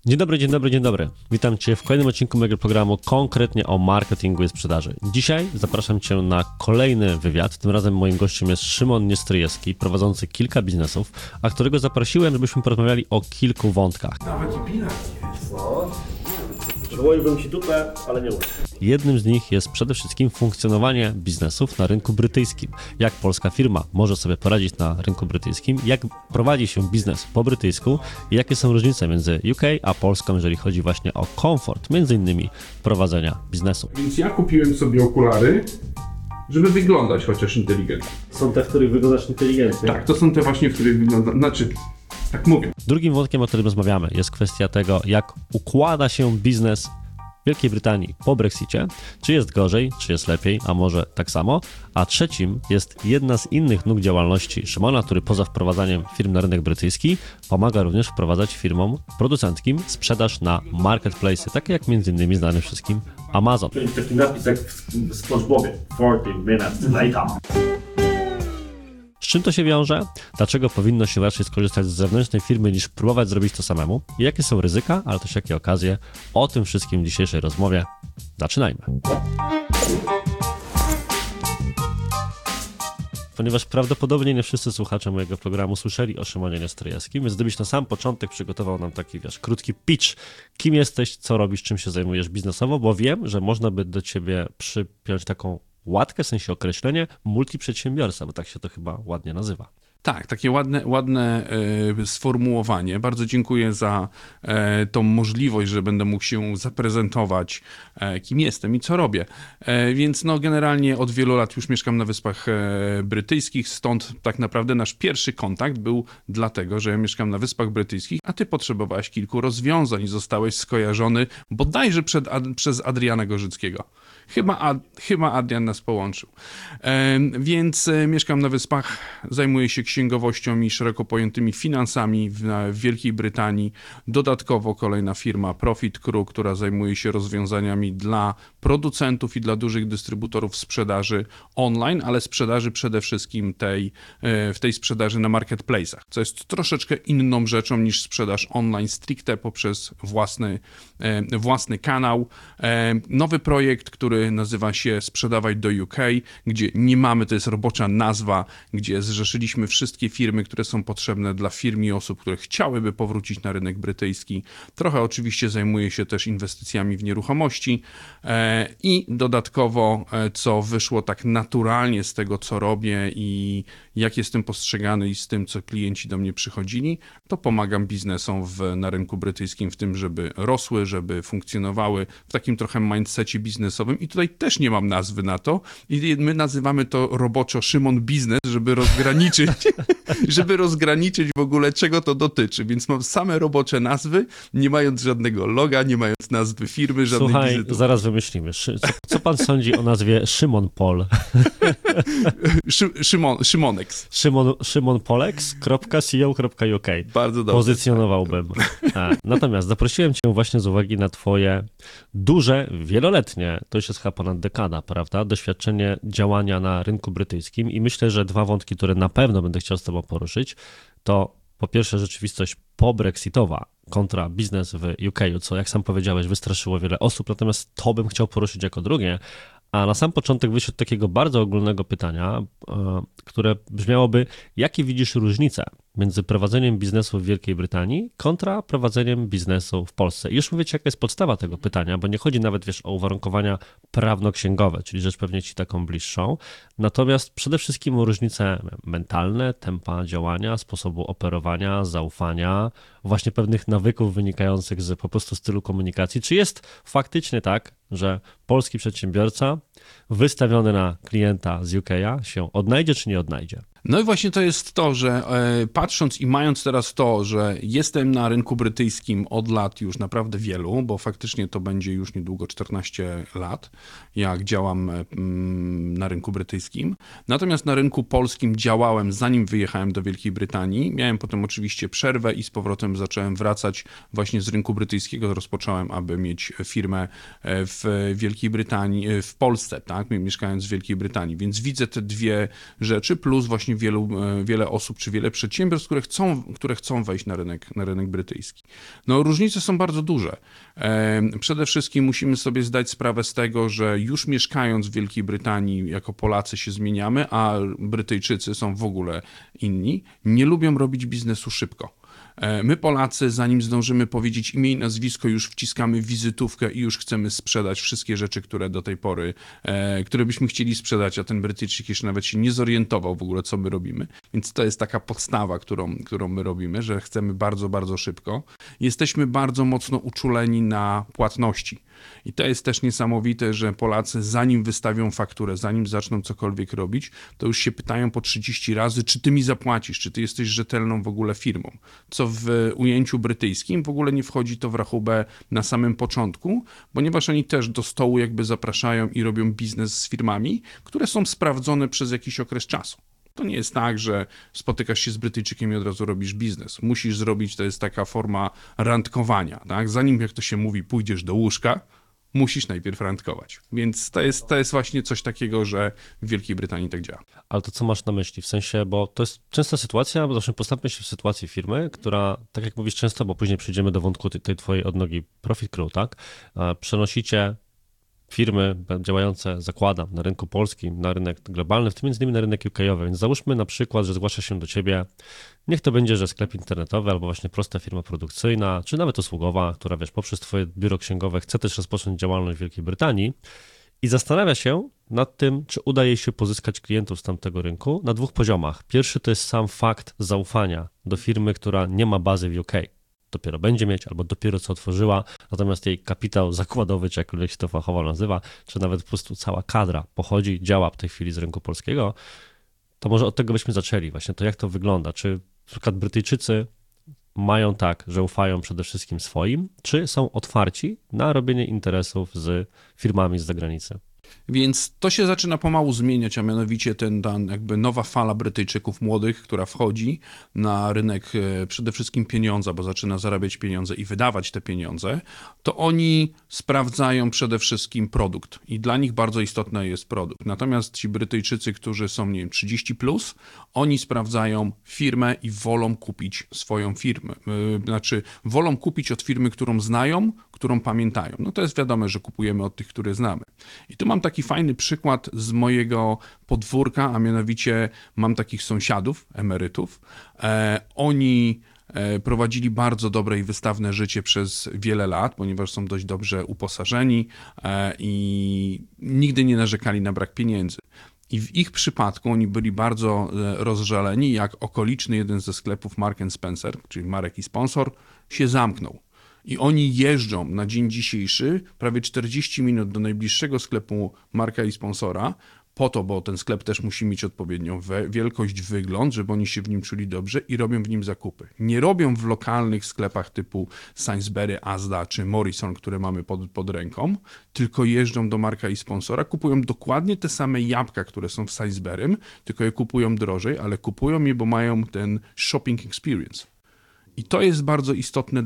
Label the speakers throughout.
Speaker 1: Dzień dobry, dzień dobry, dzień dobry. Witam Cię w kolejnym odcinku mojego programu, konkretnie o marketingu i sprzedaży. Dzisiaj zapraszam Cię na kolejny wywiad. Tym razem moim gościem jest Szymon Niestryjewski, prowadzący kilka biznesów, a którego zaprosiłem, żebyśmy porozmawiali o kilku wątkach.
Speaker 2: Nawet i bilans jest.
Speaker 1: Przywoiłbym Ci dupę, ale nie umiem. Jednym z nich jest przede wszystkim funkcjonowanie biznesów na rynku brytyjskim. Jak polska firma może sobie poradzić na rynku brytyjskim, jak prowadzi się biznes po brytyjsku i jakie są różnice między UK a Polską, jeżeli chodzi właśnie o komfort, między innymi prowadzenia biznesu.
Speaker 2: Więc ja kupiłem sobie okulary, żeby wyglądać chociaż inteligentnie.
Speaker 1: Są te, w których wyglądasz inteligentnie?
Speaker 2: Tak, to są te właśnie, w których wygląda, tak mówię.
Speaker 1: Drugim wątkiem, o którym rozmawiamy, jest kwestia tego, jak układa się biznes Wielkiej Brytanii po Brexicie, czy jest gorzej, czy jest lepiej, a może tak samo. A trzecim jest jedna z innych nóg działalności Szymona, który poza wprowadzaniem firm na rynek brytyjski pomaga również wprowadzać firmom producentkim sprzedaż na marketplace, takie jak m.in. znany wszystkim Amazon.
Speaker 3: To jest taki napis jak w SpongeBobie. 40 minutes later.
Speaker 1: Z czym to się wiąże? Dlaczego powinno się raczej skorzystać z zewnętrznej firmy niż próbować zrobić to samemu? I jakie są ryzyka, ale też jakie okazje? O tym wszystkim w dzisiejszej rozmowie. Zaczynajmy. Ponieważ prawdopodobnie nie wszyscy słuchacze mojego programu słyszeli o Szymonie Niestryjewskim, więc gdybyś na sam początek przygotował nam taki, krótki pitch, kim jesteś, co robisz, czym się zajmujesz biznesowo, bo wiem, że można by do ciebie przypiąć taką łatkę, w sensie określenie multiprzedsiębiorca, bo tak się to chyba ładnie nazywa.
Speaker 2: Tak, takie ładne sformułowanie. Bardzo dziękuję za tą możliwość, że będę mógł się zaprezentować, kim jestem i co robię. Więc generalnie od wielu lat już mieszkam na Wyspach Brytyjskich, stąd tak naprawdę nasz pierwszy kontakt był dlatego, że ja mieszkam na Wyspach Brytyjskich, a ty potrzebowałeś kilku rozwiązań i zostałeś skojarzony bodajże przez Adriana Gorzyckiego. Chyba Adrian nas połączył. Więc mieszkam na Wyspach, zajmuję się księgowością i szeroko pojętymi finansami w Wielkiej Brytanii. Dodatkowo kolejna firma Profit Crew, która zajmuje się rozwiązaniami dla producentów i dla dużych dystrybutorów sprzedaży online, ale sprzedaży przede wszystkim w tej sprzedaży na marketplace'ach, co jest troszeczkę inną rzeczą niż sprzedaż online stricte poprzez własny kanał. Nowy projekt, który nazywa się Sprzedawaj do UK, gdzie nie mamy, to jest robocza nazwa, gdzie zrzeszyliśmy wszystkie firmy, które są potrzebne dla firm i osób, które chciałyby powrócić na rynek brytyjski. Trochę oczywiście zajmuję się też inwestycjami w nieruchomości i dodatkowo, co wyszło tak naturalnie z tego, co robię i jak jestem postrzegany i z tym, co klienci do mnie przychodzili, to pomagam biznesom na rynku brytyjskim w tym, żeby rosły, żeby funkcjonowały w takim trochę mindsetie biznesowym i tutaj też nie mam nazwy na to i my nazywamy to roboczo Szymon Biznes, żeby rozgraniczyć w ogóle, czego to dotyczy, więc mam same robocze nazwy, nie mając żadnego loga, nie mając nazwy firmy, żadnej
Speaker 1: Słuchaj,
Speaker 2: wizyty.
Speaker 1: zaraz wymyślimy. Co pan sądzi o nazwie Szymon Pol?
Speaker 2: Szymonex.
Speaker 1: szymonpolex.co.uk.
Speaker 2: Bardzo dobrze.
Speaker 1: Pozycjonowałbym. Natomiast zaprosiłem cię właśnie z uwagi na twoje duże, wieloletnie, to już jest chyba ponad dekada, prawda, doświadczenie działania na rynku brytyjskim i myślę, że dwa wątki, które na pewno będę chciał z tobą poruszyć, to po pierwsze rzeczywistość pobrexitowa kontra biznes w UK, co jak sam powiedziałeś wystraszyło wiele osób, natomiast to bym chciał poruszyć jako drugie. A na sam początek wyjść od takiego bardzo ogólnego pytania, które brzmiałoby, jakie widzisz różnice między prowadzeniem biznesu w Wielkiej Brytanii kontra prowadzeniem biznesu w Polsce? I już mówicie, jaka jest podstawa tego pytania, bo nie chodzi nawet, o uwarunkowania prawno-księgowe, czyli rzecz pewnie ci taką bliższą, natomiast przede wszystkim o różnice mentalne, tempa działania, sposobu operowania, zaufania, właśnie pewnych nawyków wynikających z po prostu stylu komunikacji. Czy jest faktycznie tak, że polski przedsiębiorca wystawiony na klienta z UK się odnajdzie, czy nie odnajdzie?
Speaker 2: No i właśnie to jest to, że patrząc i mając teraz to, że jestem na rynku brytyjskim od lat już naprawdę wielu, bo faktycznie to będzie już niedługo 14 lat, jak działam na rynku brytyjskim. Natomiast na rynku polskim działałem zanim wyjechałem do Wielkiej Brytanii. Miałem potem oczywiście przerwę i z powrotem zacząłem wracać właśnie z rynku brytyjskiego. Rozpocząłem, aby mieć firmę w Wielkiej Brytanii, w Polsce, tak, mieszkając w Wielkiej Brytanii. Więc widzę te dwie rzeczy, plus właśnie właśnie wiele osób, czy wiele przedsiębiorstw, które chcą wejść na rynek brytyjski. No, różnice są bardzo duże. Przede wszystkim musimy sobie zdać sprawę z tego, że już mieszkając w Wielkiej Brytanii, jako Polacy się zmieniamy, a Brytyjczycy są w ogóle inni, nie lubią robić biznesu szybko. My Polacy, zanim zdążymy powiedzieć imię i nazwisko, już wciskamy wizytówkę i już chcemy sprzedać wszystkie rzeczy, które do tej pory, które byśmy chcieli sprzedać, a ten Brytyjczyk jeszcze nawet się nie zorientował w ogóle, co my robimy. Więc to jest taka podstawa, którą my robimy, że chcemy bardzo, bardzo szybko. Jesteśmy bardzo mocno uczuleni na płatności. I to jest też niesamowite, że Polacy, zanim wystawią fakturę, zanim zaczną cokolwiek robić, to już się pytają po 30 razy, czy ty mi zapłacisz, czy ty jesteś rzetelną w ogóle firmą. Co w ujęciu brytyjskim w ogóle nie wchodzi to w rachubę na samym początku, ponieważ oni też do stołu jakby zapraszają i robią biznes z firmami, które są sprawdzone przez jakiś okres czasu. To nie jest tak, że spotykasz się z Brytyjczykiem i od razu robisz biznes. Musisz zrobić, to jest taka forma randkowania, tak? Zanim, jak to się mówi, pójdziesz do łóżka, musisz najpierw randkować. Więc to jest właśnie coś takiego, że w Wielkiej Brytanii tak działa.
Speaker 1: Ale to co masz na myśli? W sensie, bo to jest częsta sytuacja, bo zawsze postawmy się w sytuacji firmy, która, tak jak mówisz często, bo później przejdziemy do wątku tej twojej odnogi Profit Crew, tak? Przenosicie firmy działające, zakładam, na rynku polskim, na rynek globalny, w tym między innymi na rynek UK-owy. Więc załóżmy na przykład, że zgłasza się do ciebie, niech to będzie, że sklep internetowy albo właśnie prosta firma produkcyjna, czy nawet usługowa, która wiesz, poprzez twoje biuro księgowe chce też rozpocząć działalność w Wielkiej Brytanii i zastanawia się nad tym, czy uda jej się pozyskać klientów z tamtego rynku na dwóch poziomach. Pierwszy to jest sam fakt zaufania do firmy, która nie ma bazy w UK. Dopiero będzie mieć, albo dopiero co otworzyła, natomiast jej kapitał zakładowy, czy jakkolwiek się to fachowo nazywa, czy nawet po prostu cała kadra pochodzi, działa w tej chwili z rynku polskiego, to może od tego byśmy zaczęli. Właśnie to, jak to wygląda. Czy na przykład Brytyjczycy mają tak, że ufają przede wszystkim swoim, czy są otwarci na robienie interesów z firmami z zagranicy?
Speaker 2: Więc to się zaczyna pomału zmieniać, a mianowicie ta jakby nowa fala Brytyjczyków młodych, która wchodzi na rynek przede wszystkim pieniądza, bo zaczyna zarabiać pieniądze i wydawać te pieniądze, to oni sprawdzają przede wszystkim produkt i dla nich bardzo istotny jest produkt. Natomiast ci Brytyjczycy, którzy są, nie wiem, 30+, oni sprawdzają firmę i wolą kupić swoją firmę. Znaczy, wolą kupić od firmy, którą znają, którą pamiętają. No to jest wiadome, że kupujemy od tych, które znamy. I tu mam taki fajny przykład z mojego podwórka, a mianowicie mam takich sąsiadów, emerytów. Oni prowadzili bardzo dobre i wystawne życie przez wiele lat, ponieważ są dość dobrze uposażeni i nigdy nie narzekali na brak pieniędzy. I w ich przypadku oni byli bardzo rozżaleni, jak okoliczny jeden ze sklepów Mark & Spencer, czyli Marek i Sponsor, się zamknął. I oni jeżdżą na dzień dzisiejszy prawie 40 minut do najbliższego sklepu Marka i Sponsora, po to, bo ten sklep też musi mieć odpowiednią wielkość, wygląd, żeby oni się w nim czuli dobrze i robią w nim zakupy. Nie robią w lokalnych sklepach typu Sainsbury, Asda czy Morrison, które mamy pod ręką, tylko jeżdżą do Marka i Sponsora, kupują dokładnie te same jabłka, które są w Sainsburym, tylko je kupują drożej, ale kupują je, bo mają ten shopping experience. I to jest bardzo istotne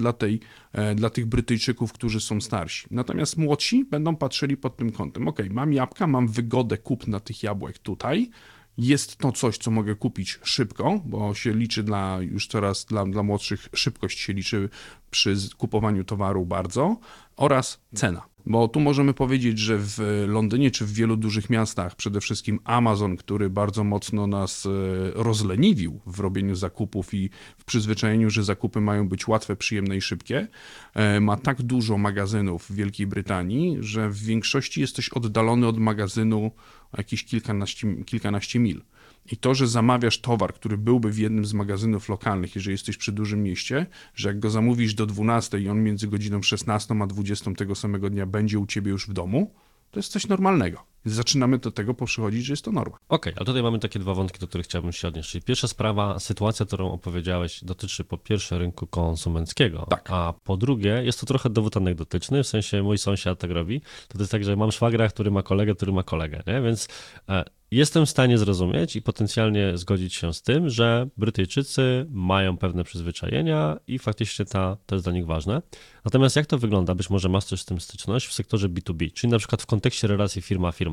Speaker 2: dla tych Brytyjczyków, którzy są starsi. Natomiast młodsi będą patrzyli pod tym kątem. Ok, mam jabłka, mam wygodę kupna tych jabłek tutaj. Jest to coś, co mogę kupić szybko, bo się liczy już teraz dla młodszych, szybkość się liczy przy kupowaniu towaru bardzo, oraz cena. Bo tu możemy powiedzieć, że w Londynie czy w wielu dużych miastach, przede wszystkim Amazon, który bardzo mocno nas rozleniwił w robieniu zakupów i w przyzwyczajeniu, że zakupy mają być łatwe, przyjemne i szybkie, ma tak dużo magazynów w Wielkiej Brytanii, że w większości jesteś oddalony od magazynu o jakieś kilkanaście mil. I to, że zamawiasz towar, który byłby w jednym z magazynów lokalnych, jeżeli jesteś przy dużym mieście, że jak go zamówisz do 12 i on między godziną 16 a 20 tego samego dnia będzie u ciebie już w domu, to jest coś normalnego. Zaczynamy do tego przychodzić, że jest to norma.
Speaker 1: Okej, a tutaj mamy takie dwa wątki, do których chciałbym się odnieść. Czyli pierwsza sprawa, sytuacja, którą opowiedziałeś, dotyczy po pierwsze rynku konsumenckiego,
Speaker 2: Tak.
Speaker 1: a po drugie jest to trochę dowód anegdotyczny, w sensie mój sąsiad tak robi. To jest tak, że mam szwagra, który ma kolegę, nie? Więc jestem w stanie zrozumieć i potencjalnie zgodzić się z tym, że Brytyjczycy mają pewne przyzwyczajenia i faktycznie to jest dla nich ważne. Natomiast jak to wygląda? Być może masz też z tym styczność w sektorze B2B, czyli na przykład w kontekście relacji firma-firma.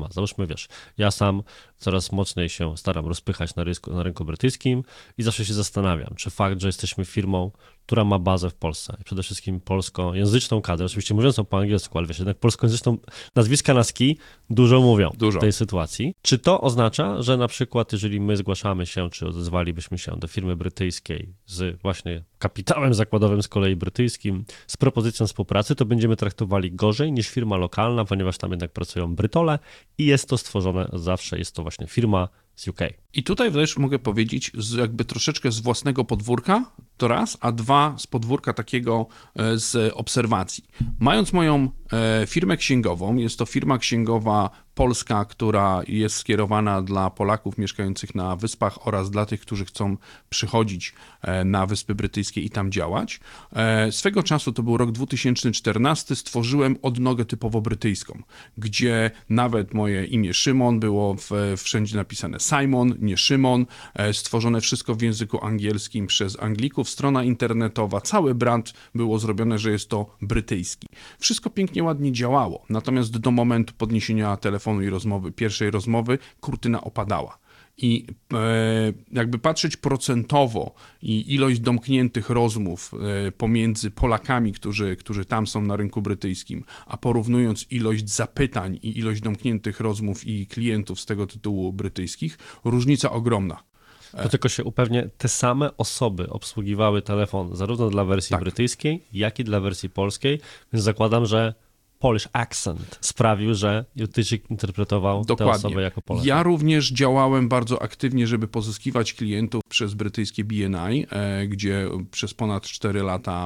Speaker 1: temat. Załóżmy, wiesz, ja sam coraz mocniej się staram rozpychać na rynku brytyjskim i zawsze się zastanawiam, czy fakt, że jesteśmy firmą, która ma bazę w Polsce i przede wszystkim polskojęzyczną kadrę, oczywiście mówiącą po angielsku, ale wiesz, jednak polskojęzyczną, nazwiska na ski dużo mówią w tej sytuacji. Czy to oznacza, że na przykład jeżeli my zgłaszamy się, czy odezwalibyśmy się do firmy brytyjskiej z właśnie kapitałem zakładowym z kolei brytyjskim, z propozycją współpracy, to będziemy traktowali gorzej niż firma lokalna, ponieważ tam jednak pracują Brytole i jest to stworzone zawsze, jest to właśnie firma z UK.
Speaker 2: I tutaj też mogę powiedzieć jakby troszeczkę z własnego podwórka, to raz, a dwa z podwórka takiego z obserwacji. Mając moją firmę księgową, jest to firma księgowa polska, która jest skierowana dla Polaków mieszkających na Wyspach oraz dla tych, którzy chcą przychodzić na Wyspy Brytyjskie i tam działać. Swego czasu, to był rok 2014, stworzyłem odnogę typowo brytyjską, gdzie nawet moje imię Szymon było wszędzie napisane Simon, nie Szymon, stworzone wszystko w języku angielskim przez Anglików, strona internetowa, cały brand było zrobione, że jest to brytyjski. Wszystko pięknie, ładnie działało, natomiast do momentu podniesienia telefonu i pierwszej rozmowy, kurtyna opadała. I jakby patrzeć procentowo i ilość domkniętych rozmów pomiędzy Polakami, którzy tam są na rynku brytyjskim, a porównując ilość zapytań i ilość domkniętych rozmów i klientów z tego tytułu brytyjskich, różnica ogromna.
Speaker 1: To tylko się upewnię, te same osoby obsługiwały telefon zarówno dla wersji brytyjskiej, jak i dla wersji polskiej, więc zakładam, że Polish accent sprawił, że Brytyjczyk interpretował tę osobę jako Polak.
Speaker 2: Ja również działałem bardzo aktywnie, żeby pozyskiwać klientów przez brytyjskie BNI, gdzie przez ponad 4 lata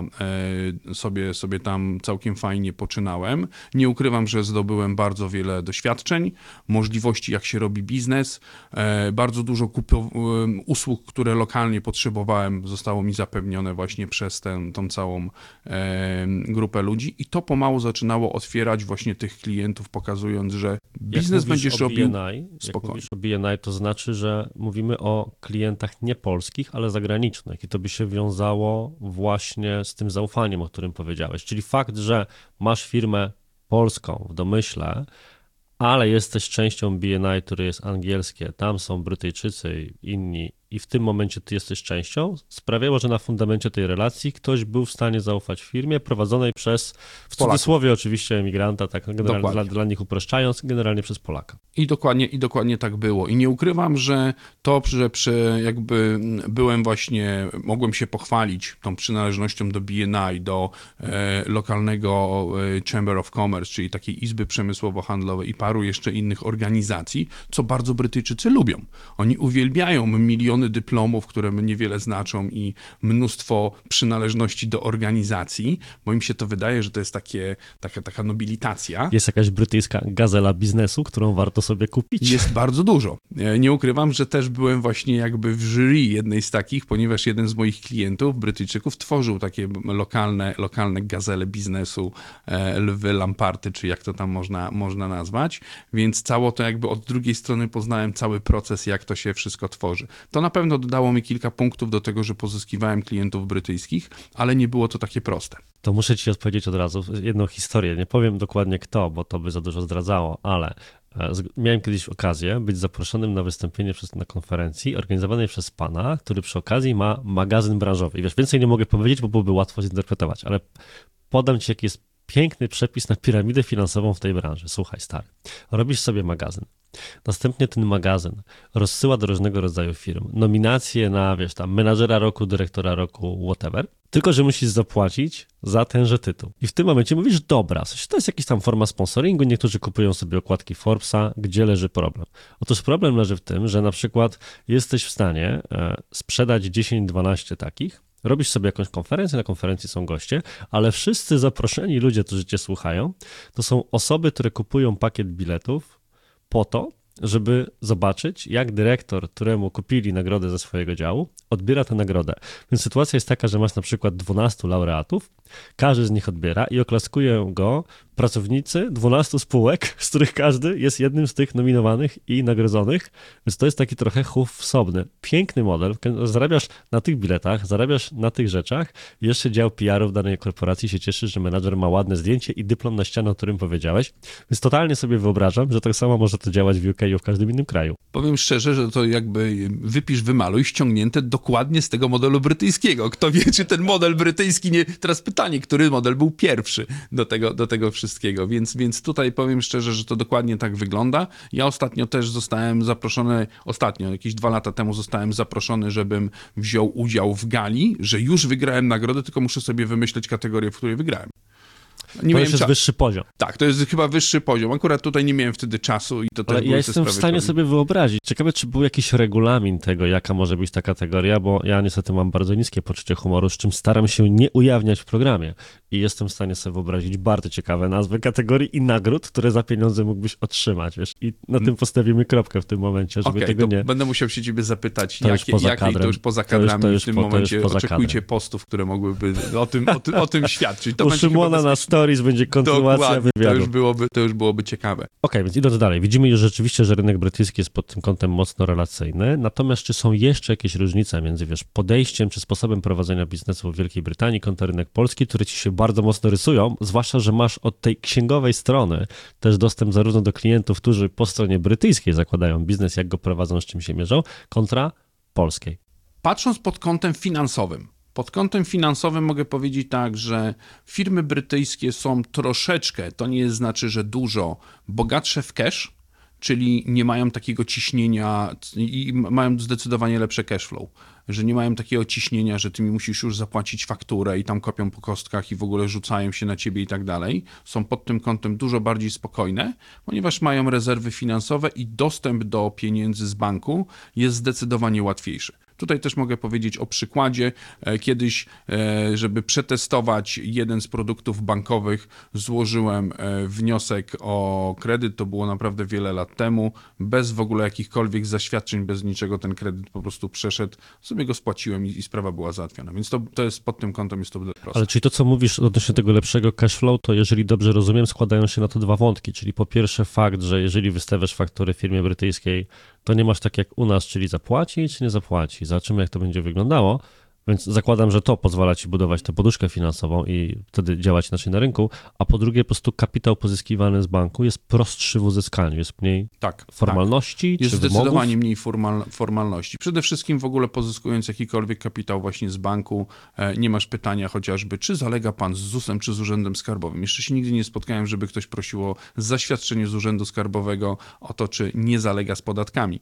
Speaker 2: sobie tam całkiem fajnie poczynałem. Nie ukrywam, że zdobyłem bardzo wiele doświadczeń, możliwości, jak się robi biznes. Bardzo dużo usług, które lokalnie potrzebowałem, zostało mi zapewnione właśnie przez tą całą grupę ludzi i to pomału zaczynało otwierać właśnie tych klientów, pokazując, że biznes będziesz robił spokojnie.
Speaker 1: Jak mówisz o BNI, to znaczy, że mówimy o klientach nie polskich, ale zagranicznych i to by się wiązało właśnie z tym zaufaniem, o którym powiedziałeś. Czyli fakt, że masz firmę polską w domyśle, ale jesteś częścią BNI, które jest angielskie, tam są Brytyjczycy i inni i w tym momencie ty jesteś częścią, sprawiało, że na fundamencie tej relacji ktoś był w stanie zaufać firmie prowadzonej przez, w cudzysłowie oczywiście, emigranta, tak generalnie dla nich upraszczając, generalnie przez Polaka.
Speaker 2: I dokładnie tak było. I nie ukrywam, że to, że jakby byłem właśnie, mogłem się pochwalić tą przynależnością do BNI, do lokalnego Chamber of Commerce, czyli takiej izby przemysłowo-handlowej i paru jeszcze innych organizacji, co bardzo Brytyjczycy lubią. Oni uwielbiają miliony dyplomów, które niewiele znaczą i mnóstwo przynależności do organizacji, bo im się to wydaje, że to jest taka nobilitacja.
Speaker 1: Jest jakaś brytyjska gazela biznesu, którą warto sobie kupić?
Speaker 2: Jest bardzo dużo. Nie ukrywam, że też byłem właśnie jakby w jury jednej z takich, ponieważ jeden z moich klientów, Brytyjczyków, tworzył takie lokalne gazele biznesu, lwy, lamparty, czy jak to tam można nazwać, więc cało to jakby od drugiej strony poznałem cały proces, jak to się wszystko tworzy. To na pewno dodało mi kilka punktów do tego, że pozyskiwałem klientów brytyjskich, ale nie było to takie proste.
Speaker 1: To muszę ci odpowiedzieć od razu jedną historię. Nie powiem dokładnie kto, bo to by za dużo zdradzało, ale miałem kiedyś okazję być zaproszonym na wystąpienie na konferencji organizowanej przez pana, który przy okazji ma magazyn branżowy. I wiesz, więcej nie mogę powiedzieć, bo byłoby łatwo zinterpretować, ale podam ci, jaki jest piękny przepis na piramidę finansową w tej branży. Słuchaj, stary, robisz sobie magazyn. Następnie ten magazyn rozsyła do różnego rodzaju firm nominacje na, wiesz, tam menadżera roku, dyrektora roku, whatever, tylko że musisz zapłacić za tenże tytuł. I w tym momencie mówisz, dobra, to jest jakaś tam forma sponsoringu, niektórzy kupują sobie okładki Forbesa, gdzie leży problem? Otóż problem leży w tym, że na przykład jesteś w stanie sprzedać 10-12 takich, robisz sobie jakąś konferencję, na konferencji są goście, ale wszyscy zaproszeni ludzie, którzy cię słuchają, to są osoby, które kupują pakiet biletów po to, żeby zobaczyć, jak dyrektor, któremu kupili nagrodę ze swojego działu, odbiera tę nagrodę. Więc sytuacja jest taka, że masz na przykład 12 laureatów Każdy z nich odbiera i oklaskują go pracownicy 12 spółek, z których każdy jest jednym z tych nominowanych i nagrodzonych, więc to jest taki trochę chów wsobny. Piękny model, zarabiasz na tych biletach, zarabiasz na tych rzeczach i jeszcze dział PR-u w danej korporacji się cieszy, że menadżer ma ładne zdjęcie i dyplom na ścianę, o którym powiedziałeś, więc totalnie sobie wyobrażam, że tak samo może to działać w UK i w każdym innym kraju.
Speaker 2: Powiem szczerze, że to jakby wypisz, wymaluj, ściągnięte dokładnie z tego modelu brytyjskiego. Kto wie, czy ten model brytyjski nie... Teraz pytanie, który model był pierwszy do tego wszystkiego, więc tutaj powiem szczerze, że to dokładnie tak wygląda. Ja ostatnio też zostałem zaproszony, jakieś 2 lata temu zostałem zaproszony, żebym wziął udział w gali, że już wygrałem nagrodę, tylko muszę sobie wymyśleć kategorię, w której wygrałem.
Speaker 1: To już jest wyższy poziom.
Speaker 2: Tak, to jest chyba wyższy poziom. Akurat tutaj nie miałem wtedy czasu i to też
Speaker 1: Ale
Speaker 2: były
Speaker 1: ja
Speaker 2: te
Speaker 1: jestem
Speaker 2: sprawy,
Speaker 1: w stanie sobie wyobrazić. Ciekawe, czy był jakiś regulamin tego, jaka może być ta kategoria, bo ja niestety mam bardzo niskie poczucie humoru, z czym staram się nie ujawniać w programie. I jestem w stanie sobie wyobrazić bardzo ciekawe nazwy kategorii i nagród, które za pieniądze mógłbyś otrzymać, wiesz. I na tym postawimy kropkę w tym momencie, żeby tego nie...
Speaker 2: Będę musiał się ciebie zapytać,
Speaker 1: To już poza kadrem.
Speaker 2: to już poza kadrami
Speaker 1: To już
Speaker 2: w tym
Speaker 1: to
Speaker 2: momencie
Speaker 1: już poza
Speaker 2: oczekujcie
Speaker 1: kadrem.
Speaker 2: postów, które mogłyby o tym świadczyć. To
Speaker 1: U
Speaker 2: będzie
Speaker 1: Szymona
Speaker 2: chyba
Speaker 1: na stories będzie kontynuacja
Speaker 2: dokładnie,
Speaker 1: wywiadu.
Speaker 2: to już byłoby ciekawe.
Speaker 1: Okej, więc idąc dalej, widzimy już rzeczywiście, że rynek brytyjski jest pod tym kątem mocno relacyjny, natomiast czy są jeszcze jakieś różnice między, wiesz, podejściem czy sposobem prowadzenia biznesu w Wielkiej Brytanii kontra rynek polski, które ci się bardzo mocno rysują, zwłaszcza, że masz od tej księgowej strony też dostęp zarówno do klientów, którzy po stronie brytyjskiej zakładają biznes, jak go prowadzą, z czym się mierzą, kontra polskiej.
Speaker 2: Patrząc pod kątem finansowym, mogę powiedzieć tak, że firmy brytyjskie są troszeczkę, to nie znaczy, że dużo, bogatsze w cash, czyli nie mają takiego ciśnienia i mają zdecydowanie lepsze cash flow, że nie mają takiego ciśnienia, że ty mi musisz już zapłacić fakturę i tam kopią po kostkach i w ogóle rzucają się na ciebie i tak dalej. Są pod tym kątem dużo bardziej spokojne, ponieważ mają rezerwy finansowe i dostęp do pieniędzy z banku jest zdecydowanie łatwiejszy. Tutaj też mogę powiedzieć o przykładzie. Kiedyś, żeby przetestować jeden z produktów bankowych, złożyłem wniosek o kredyt. To było naprawdę wiele lat temu. Bez w ogóle jakichkolwiek zaświadczeń, bez niczego ten kredyt po prostu przeszedł. Sobie go spłaciłem i sprawa była załatwiona. Więc to jest pod tym kątem jest to proste.
Speaker 1: Ale czyli to, co mówisz odnośnie tego lepszego cashflow, to jeżeli dobrze rozumiem, składają się na to 2 wątki. Czyli po pierwsze fakt, że jeżeli wystawiasz fakturę firmie brytyjskiej, to nie masz tak jak u nas, czyli zapłaci czy nie zapłaci. Zobaczymy, jak to będzie wyglądało. Więc zakładam, że to pozwala ci budować tę poduszkę finansową i wtedy działać inaczej na rynku. A po drugie, po prostu kapitał pozyskiwany z banku jest prostszy w uzyskaniu, jest mniej formalności
Speaker 2: Jest
Speaker 1: czy
Speaker 2: zdecydowanie
Speaker 1: wymogów.
Speaker 2: mniej formalności. Przede wszystkim w ogóle pozyskując jakikolwiek kapitał właśnie z banku, nie masz pytania chociażby, czy zalega pan z ZUS-em, czy z Urzędem Skarbowym. Jeszcze się nigdy nie spotkałem, żeby ktoś prosił o zaświadczenie z Urzędu Skarbowego o to, czy nie zalega z podatkami,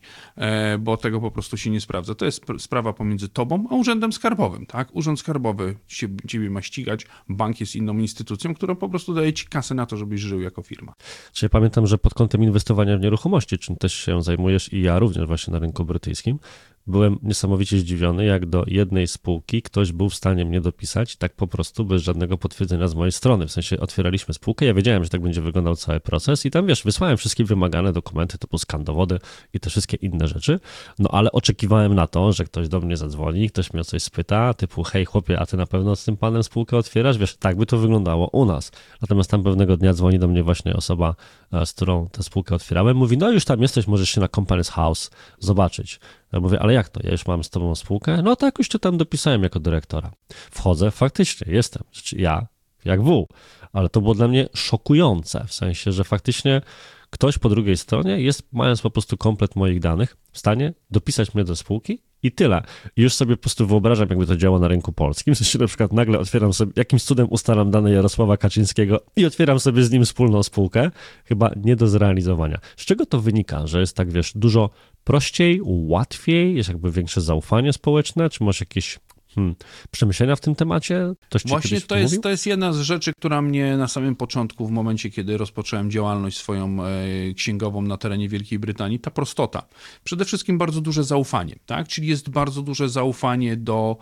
Speaker 2: bo tego po prostu się nie sprawdza. To jest sprawa pomiędzy tobą a Urzędem Skarbowym. Tak? Urząd Skarbowy ciebie ma ścigać, bank jest inną instytucją, która po prostu daje ci kasę na to, żebyś żył jako firma.
Speaker 1: Czyli pamiętam, że pod kątem inwestowania w nieruchomości, czym też się zajmujesz i ja również właśnie na rynku brytyjskim, byłem niesamowicie zdziwiony, jak do jednej spółki ktoś był w stanie mnie dopisać tak po prostu, bez żadnego potwierdzenia z mojej strony. W sensie otwieraliśmy spółkę, ja wiedziałem, że tak będzie wyglądał cały proces i tam, wiesz, wysłałem wszystkie wymagane dokumenty typu skan dowody i te wszystkie inne rzeczy, no ale oczekiwałem na to, że ktoś do mnie zadzwoni, ktoś mnie o coś spyta, typu hej chłopie, a ty na pewno z tym panem spółkę otwierasz? Wiesz, tak by to wyglądało u nas. Natomiast tam pewnego dnia dzwoni do mnie właśnie osoba, z którą tę spółkę otwierałem, mówi, no już tam jesteś, możesz się na Companies House zobaczyć. Ja mówię, ale jak to? Ja już mam z tobą spółkę? No tak, już cię tam dopisałem jako dyrektora. Wchodzę, faktycznie jestem. Ja jak wół. Ale to było dla mnie szokujące, w sensie, że faktycznie ktoś po drugiej stronie jest, mając po prostu komplet moich danych, w stanie dopisać mnie do spółki i tyle. I już sobie po prostu wyobrażam, jakby to działo na rynku polskim. W sensie na przykład nagle otwieram sobie, jakimś cudem ustalam dane Jarosława Kaczyńskiego i otwieram sobie z nim wspólną spółkę. Chyba nie do zrealizowania. Z czego to wynika? Że jest tak, wiesz, dużo prościej, łatwiej, jest jakby większe zaufanie społeczne? Czy masz jakieś przemyślenia w tym temacie?
Speaker 2: Właśnie to jest jedna z rzeczy, która mnie na samym początku, w momencie, kiedy rozpocząłem działalność swoją księgową na terenie Wielkiej Brytanii, ta prostota. Przede wszystkim bardzo duże zaufanie, tak? Czyli jest bardzo duże zaufanie do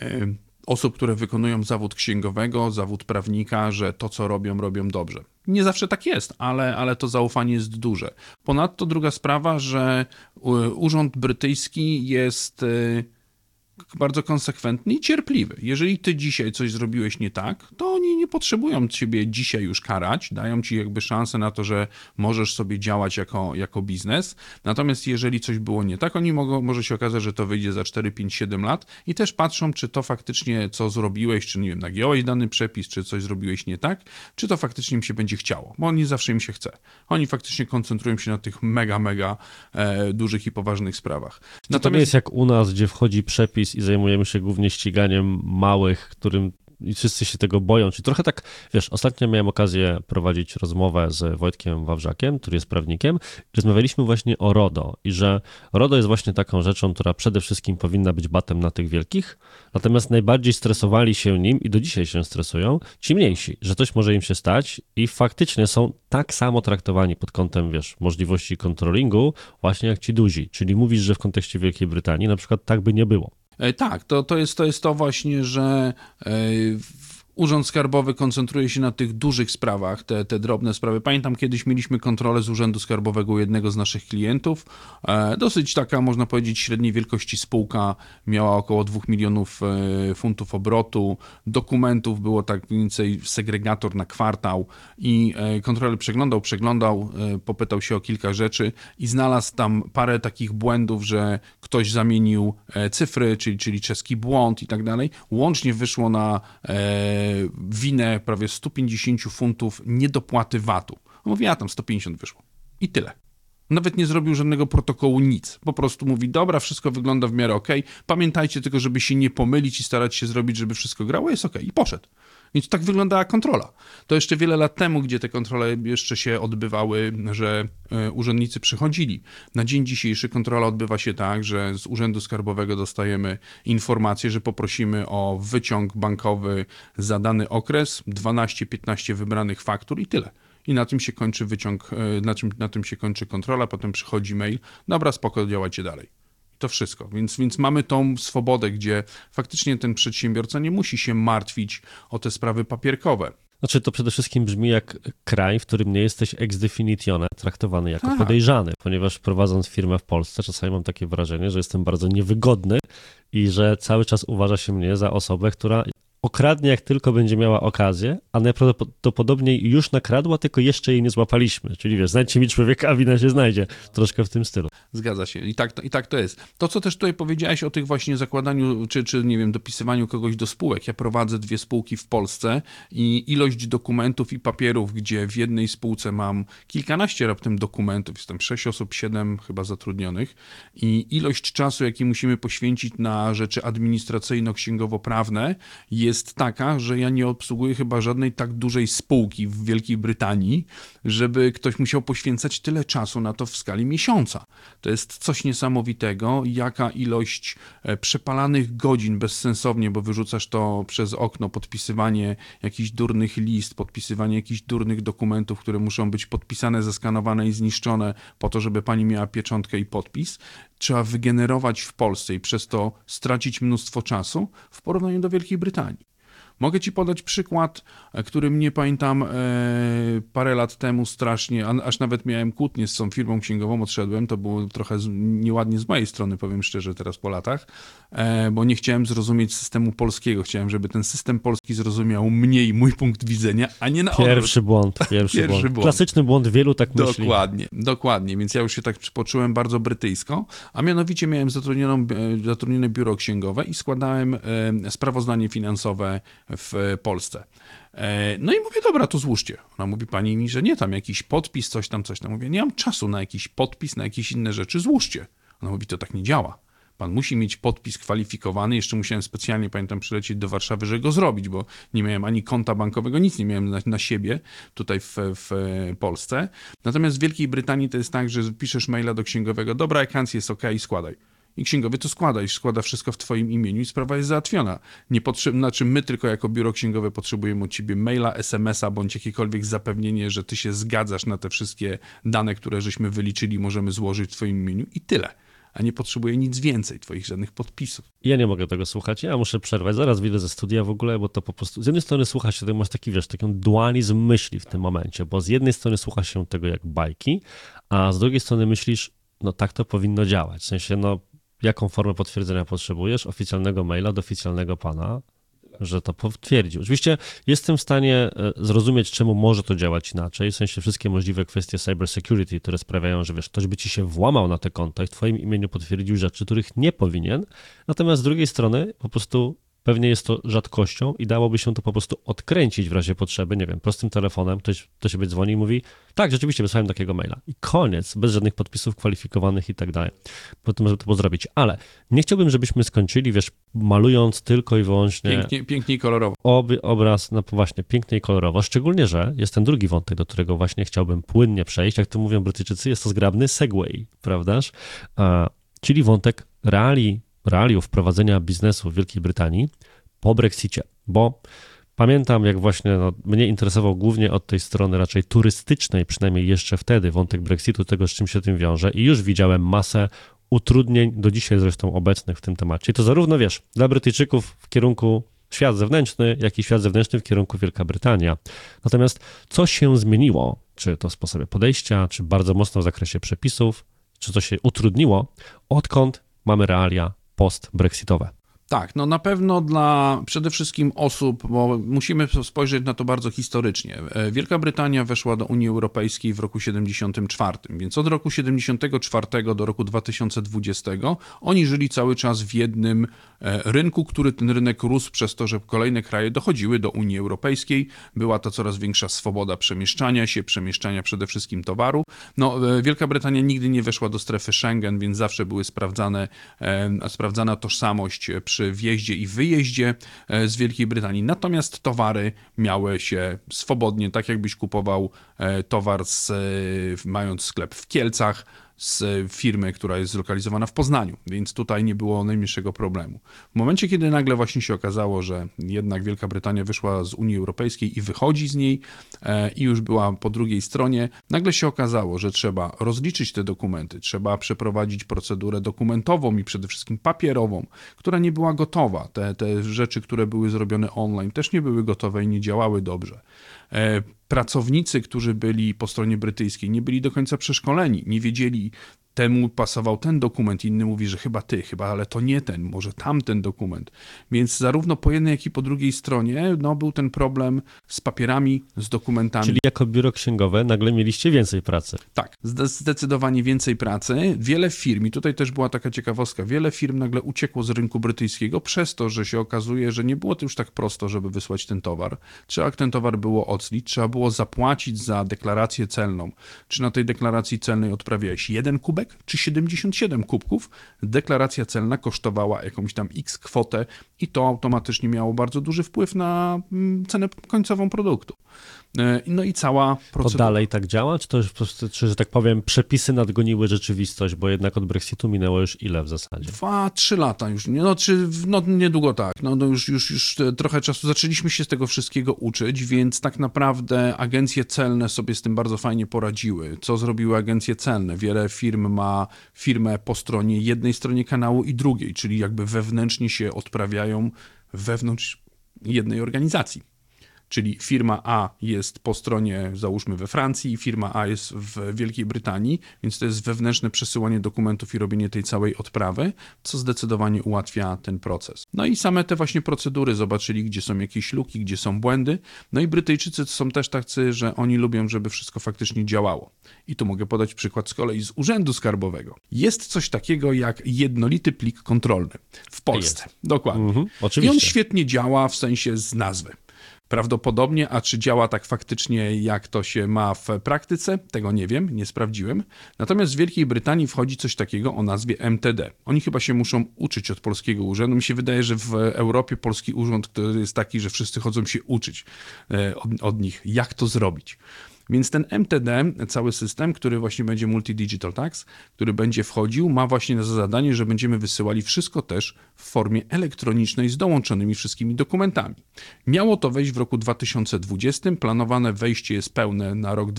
Speaker 2: osób, które wykonują zawód księgowego, zawód prawnika, że to, co robią dobrze. Nie zawsze tak jest, ale to zaufanie jest duże. Ponadto druga sprawa, że Urząd Brytyjski jest bardzo konsekwentny i cierpliwy. Jeżeli ty dzisiaj coś zrobiłeś nie tak, to oni nie potrzebują ciebie dzisiaj już karać, dają ci jakby szansę na to, że możesz sobie działać jako biznes. Natomiast jeżeli coś było nie tak, oni może się okazać, że to wyjdzie za 4, 5, 7 lat i też patrzą, czy to faktycznie co zrobiłeś, czy nie wiem, nagiąłeś dany przepis, czy coś zrobiłeś nie tak, czy to faktycznie im się będzie chciało, bo nie zawsze im się chce. Oni faktycznie koncentrują się na tych mega dużych i poważnych sprawach.
Speaker 1: To nie jest jak u nas, gdzie wchodzi przepis i zajmujemy się głównie ściganiem małych, którym i wszyscy się tego boją. Czyli trochę tak, wiesz, ostatnio miałem okazję prowadzić rozmowę z Wojtkiem Wawrzakiem, który jest prawnikiem. Rozmawialiśmy właśnie o RODO i że RODO jest właśnie taką rzeczą, która przede wszystkim powinna być batem na tych wielkich, natomiast najbardziej stresowali się nim i do dzisiaj się stresują ci mniejsi, że coś może im się stać i faktycznie są tak samo traktowani pod kątem, wiesz, możliwości kontrolingu właśnie jak ci duzi. Czyli mówisz, że w kontekście Wielkiej Brytanii na przykład tak by nie było.
Speaker 2: Tak, to jest to właśnie, że Urząd Skarbowy koncentruje się na tych dużych sprawach, te drobne sprawy. Pamiętam, kiedyś mieliśmy kontrolę z Urzędu Skarbowego u jednego z naszych klientów. Dosyć taka, można powiedzieć, średniej wielkości spółka, miała około 2 milionów funtów obrotu. Dokumentów było tak mniej więcej segregator na kwartał i kontroler przeglądał, popytał się o kilka rzeczy i znalazł tam parę takich błędów, że ktoś zamienił cyfry, czyli czeski błąd i tak dalej. Łącznie wyszło na winę prawie 150 funtów niedopłaty VAT-u. On mówi, a tam 150 wyszło. I tyle. Nawet nie zrobił żadnego protokołu, nic. Po prostu mówi, dobra, wszystko wygląda w miarę okej. Pamiętajcie tylko, żeby się nie pomylić i starać się zrobić, żeby wszystko grało, jest okej. I poszedł. Więc tak wyglądała kontrola. To jeszcze wiele lat temu, gdzie te kontrole jeszcze się odbywały, że urzędnicy przychodzili. Na dzień dzisiejszy kontrola odbywa się tak, że z Urzędu Skarbowego dostajemy informację, że poprosimy o wyciąg bankowy za dany okres, 12-15 wybranych faktur i tyle. I na tym się kończy wyciąg, na tym się kończy kontrola, potem przychodzi mail, dobra, spoko, działajcie dalej. To wszystko. Więc mamy tą swobodę, gdzie faktycznie ten przedsiębiorca nie musi się martwić o te sprawy papierkowe.
Speaker 1: Znaczy to przede wszystkim brzmi jak kraj, w którym nie jesteś ex definitione traktowany jako podejrzany, ponieważ prowadząc firmę w Polsce czasami mam takie wrażenie, że jestem bardzo niewygodny i że cały czas uważa się mnie za osobę, która okradnie jak tylko będzie miała okazję, a najprawdopodobniej już nakradła, tylko jeszcze jej nie złapaliśmy. Czyli wiesz, znajdźcie mi człowieka, a wina się znajdzie. Troszkę w tym stylu.
Speaker 2: Zgadza się. I tak to jest. To, co też tutaj powiedziałeś o tych właśnie zakładaniu, czy nie wiem, dopisywaniu kogoś do spółek. Ja prowadzę 2 spółki w Polsce i ilość dokumentów i papierów, gdzie w jednej spółce mam kilkanaście raptem dokumentów, jest tam 6 osób, 7 chyba zatrudnionych i ilość czasu, jaki musimy poświęcić na rzeczy administracyjno-księgowo-prawne jest taka, że ja nie obsługuję chyba żadnej tak dużej spółki w Wielkiej Brytanii, żeby ktoś musiał poświęcać tyle czasu na to w skali miesiąca. To jest coś niesamowitego, jaka ilość przepalanych godzin bezsensownie, bo wyrzucasz to przez okno, podpisywanie jakichś durnych list, podpisywanie jakichś durnych dokumentów, które muszą być podpisane, zeskanowane i zniszczone po to, żeby pani miała pieczątkę i podpis, trzeba wygenerować w Polsce i przez to stracić mnóstwo czasu w porównaniu do Wielkiej Brytanii. Mogę ci podać przykład, który mnie pamiętam parę lat temu strasznie, aż nawet miałem kłótnię z tą firmą księgową, odszedłem, to było trochę nieładnie z mojej strony, powiem szczerze teraz po latach, bo nie chciałem zrozumieć systemu polskiego, chciałem, żeby ten system polski zrozumiał mnie i mój punkt widzenia, a nie na odwrót.
Speaker 1: Pierwszy błąd. Klasyczny błąd, wielu tak myśli.
Speaker 2: Dokładnie, więc ja już się tak poczułem bardzo brytyjsko, a mianowicie miałem zatrudnione biuro księgowe i składałem sprawozdanie finansowe w Polsce. No i mówię, dobra, to złóżcie. Ona mówi, pani mi, że nie, tam jakiś podpis, coś tam. Mówię, nie mam czasu na jakiś podpis, na jakieś inne rzeczy, złóżcie. Ona mówi, to tak nie działa. Pan musi mieć podpis kwalifikowany. Jeszcze musiałem specjalnie, pamiętam, przylecieć do Warszawy, żeby go zrobić, bo nie miałem ani konta bankowego, nic nie miałem na siebie tutaj w Polsce. Natomiast w Wielkiej Brytanii to jest tak, że piszesz maila do księgowego, dobra, ekans jest okej, składaj. I księgowy to składa wszystko w twoim imieniu i sprawa jest załatwiona. Znaczy my tylko jako biuro księgowe potrzebujemy od ciebie maila, SMS-a bądź jakiekolwiek zapewnienie, że ty się zgadzasz na te wszystkie dane, które żeśmy wyliczyli, możemy złożyć w twoim imieniu i tyle. A nie potrzebuję nic więcej, twoich żadnych podpisów.
Speaker 1: Ja nie mogę tego słuchać, ja muszę przerwać. Zaraz wyjdę ze studia w ogóle, bo to po prostu... Z jednej strony słucha się tego, masz taki, wiesz, taki dualizm myśli w tym momencie, bo z jednej strony słucha się tego jak bajki, a z drugiej strony myślisz, no tak to powinno działać. W sensie, no jaką formę potwierdzenia potrzebujesz, oficjalnego maila do oficjalnego pana, że to potwierdził. Oczywiście jestem w stanie zrozumieć, czemu może to działać inaczej, w sensie wszystkie możliwe kwestie cybersecurity, które sprawiają, że wiesz, ktoś by ci się włamał na te konta i w twoim imieniu potwierdził rzeczy, których nie powinien, natomiast z drugiej strony po prostu pewnie jest to rzadkością i dałoby się to po prostu odkręcić w razie potrzeby, nie wiem, prostym telefonem, ktoś do siebie dzwoni i mówi, tak, rzeczywiście wysłałem takiego maila. I koniec, bez żadnych podpisów kwalifikowanych i tak dalej. Potem żeby to zrobić. Ale nie chciałbym, żebyśmy skończyli, wiesz, malując tylko i wyłącznie
Speaker 2: Pięknie i kolorowo.
Speaker 1: obraz, no właśnie, pięknie i kolorowo. Szczególnie, że jest ten drugi wątek, do którego właśnie chciałbym płynnie przejść. Jak to mówią Brytyjczycy, jest to zgrabny segway, prawdaż? Czyli wątek realiów prowadzenia biznesu w Wielkiej Brytanii po Brexicie, bo pamiętam, jak właśnie mnie interesował głównie od tej strony raczej turystycznej, przynajmniej jeszcze wtedy, wątek Brexitu, tego, z czym się tym wiąże i już widziałem masę utrudnień, do dzisiaj zresztą obecnych w tym temacie. I to zarówno, wiesz, dla Brytyjczyków w kierunku świat zewnętrzny, jak i świat zewnętrzny w kierunku Wielka Brytania. Natomiast co się zmieniło, czy to w sposobie podejścia, czy bardzo mocno w zakresie przepisów, czy to się utrudniło, odkąd mamy realia post-brexitowe?
Speaker 2: Tak, no na pewno dla przede wszystkim osób, bo musimy spojrzeć na to bardzo historycznie. Wielka Brytania weszła do Unii Europejskiej w roku 74, więc od roku 74 do roku 2020 oni żyli cały czas w jednym rynku, który ten rynek rósł przez to, że kolejne kraje dochodziły do Unii Europejskiej. Była to coraz większa swoboda przemieszczania się, przemieszczania przede wszystkim towaru. No, Wielka Brytania nigdy nie weszła do strefy Schengen, więc zawsze były sprawdzana tożsamość przy wjeździe i wyjeździe z Wielkiej Brytanii. Natomiast towary miały się swobodnie, tak jakbyś kupował towar mając sklep w Kielcach z firmy, która jest zlokalizowana w Poznaniu, więc tutaj nie było najmniejszego problemu. W momencie, kiedy nagle właśnie się okazało, że jednak Wielka Brytania wyszła z Unii Europejskiej i wychodzi z niej i już była po drugiej stronie, nagle się okazało, że trzeba rozliczyć te dokumenty, trzeba przeprowadzić procedurę dokumentową i przede wszystkim papierową, która nie była gotowa. Te rzeczy, które były zrobione online, też nie były gotowe i nie działały dobrze. Pracownicy, którzy byli po stronie brytyjskiej, nie byli do końca przeszkoleni, nie wiedzieli, temu pasował ten dokument, inny mówi, że chyba ale to nie ten, może tamten dokument. Więc zarówno po jednej, jak i po drugiej stronie był ten problem z papierami, z dokumentami.
Speaker 1: Czyli jako biuro księgowe nagle mieliście więcej pracy.
Speaker 2: Tak, zdecydowanie więcej pracy. Wiele firm, i tutaj też była taka ciekawostka, wiele firm nagle uciekło z rynku brytyjskiego przez to, że się okazuje, że nie było to już tak prosto, żeby wysłać ten towar. Trzeba ten towar było oclić, trzeba było zapłacić za deklarację celną. Czy na tej deklaracji celnej odprawiałeś 1 kubek, czy 77 kubków, deklaracja celna kosztowała jakąś tam x kwotę i to automatycznie miało bardzo duży wpływ na cenę końcową produktu. No i cała procedura.
Speaker 1: To dalej tak działa? Czy to już po prostu, że tak powiem, przepisy nadgoniły rzeczywistość, bo jednak od Brexitu minęło już ile w zasadzie?
Speaker 2: 2-3 lata już, niedługo tak, już trochę czasu zaczęliśmy się z tego wszystkiego uczyć, więc tak naprawdę agencje celne sobie z tym bardzo fajnie poradziły. Co zrobiły agencje celne? Wiele firm ma firmę po jednej stronie kanału i drugiej, czyli jakby wewnętrznie się odprawiają wewnątrz jednej organizacji. Czyli firma A jest po stronie, załóżmy we Francji, firma A jest w Wielkiej Brytanii, więc to jest wewnętrzne przesyłanie dokumentów i robienie tej całej odprawy, co zdecydowanie ułatwia ten proces. No i same te właśnie procedury, zobaczyli, gdzie są jakieś luki, gdzie są błędy. No i Brytyjczycy są też tacy, że oni lubią, żeby wszystko faktycznie działało. I tu mogę podać przykład z kolei z Urzędu Skarbowego. Jest coś takiego jak jednolity plik kontrolny w Polsce.
Speaker 1: Jest.
Speaker 2: Dokładnie.
Speaker 1: Oczywiście.
Speaker 2: I on świetnie działa w sensie z nazwy. Prawdopodobnie, a czy działa tak faktycznie, jak to się ma w praktyce, tego nie wiem, nie sprawdziłem. Natomiast w Wielkiej Brytanii wchodzi coś takiego o nazwie MTD. Oni chyba się muszą uczyć od polskiego urzędu. Mi się wydaje, że w Europie polski urząd to jest taki, że wszyscy chodzą się uczyć od nich, jak to zrobić. Więc ten MTD, cały system, który właśnie będzie Multi-Digital Tax, który będzie wchodził, ma właśnie za zadanie, że będziemy wysyłali wszystko też w formie elektronicznej z dołączonymi wszystkimi dokumentami. Miało to wejść w roku 2020, planowane wejście jest pełne na rok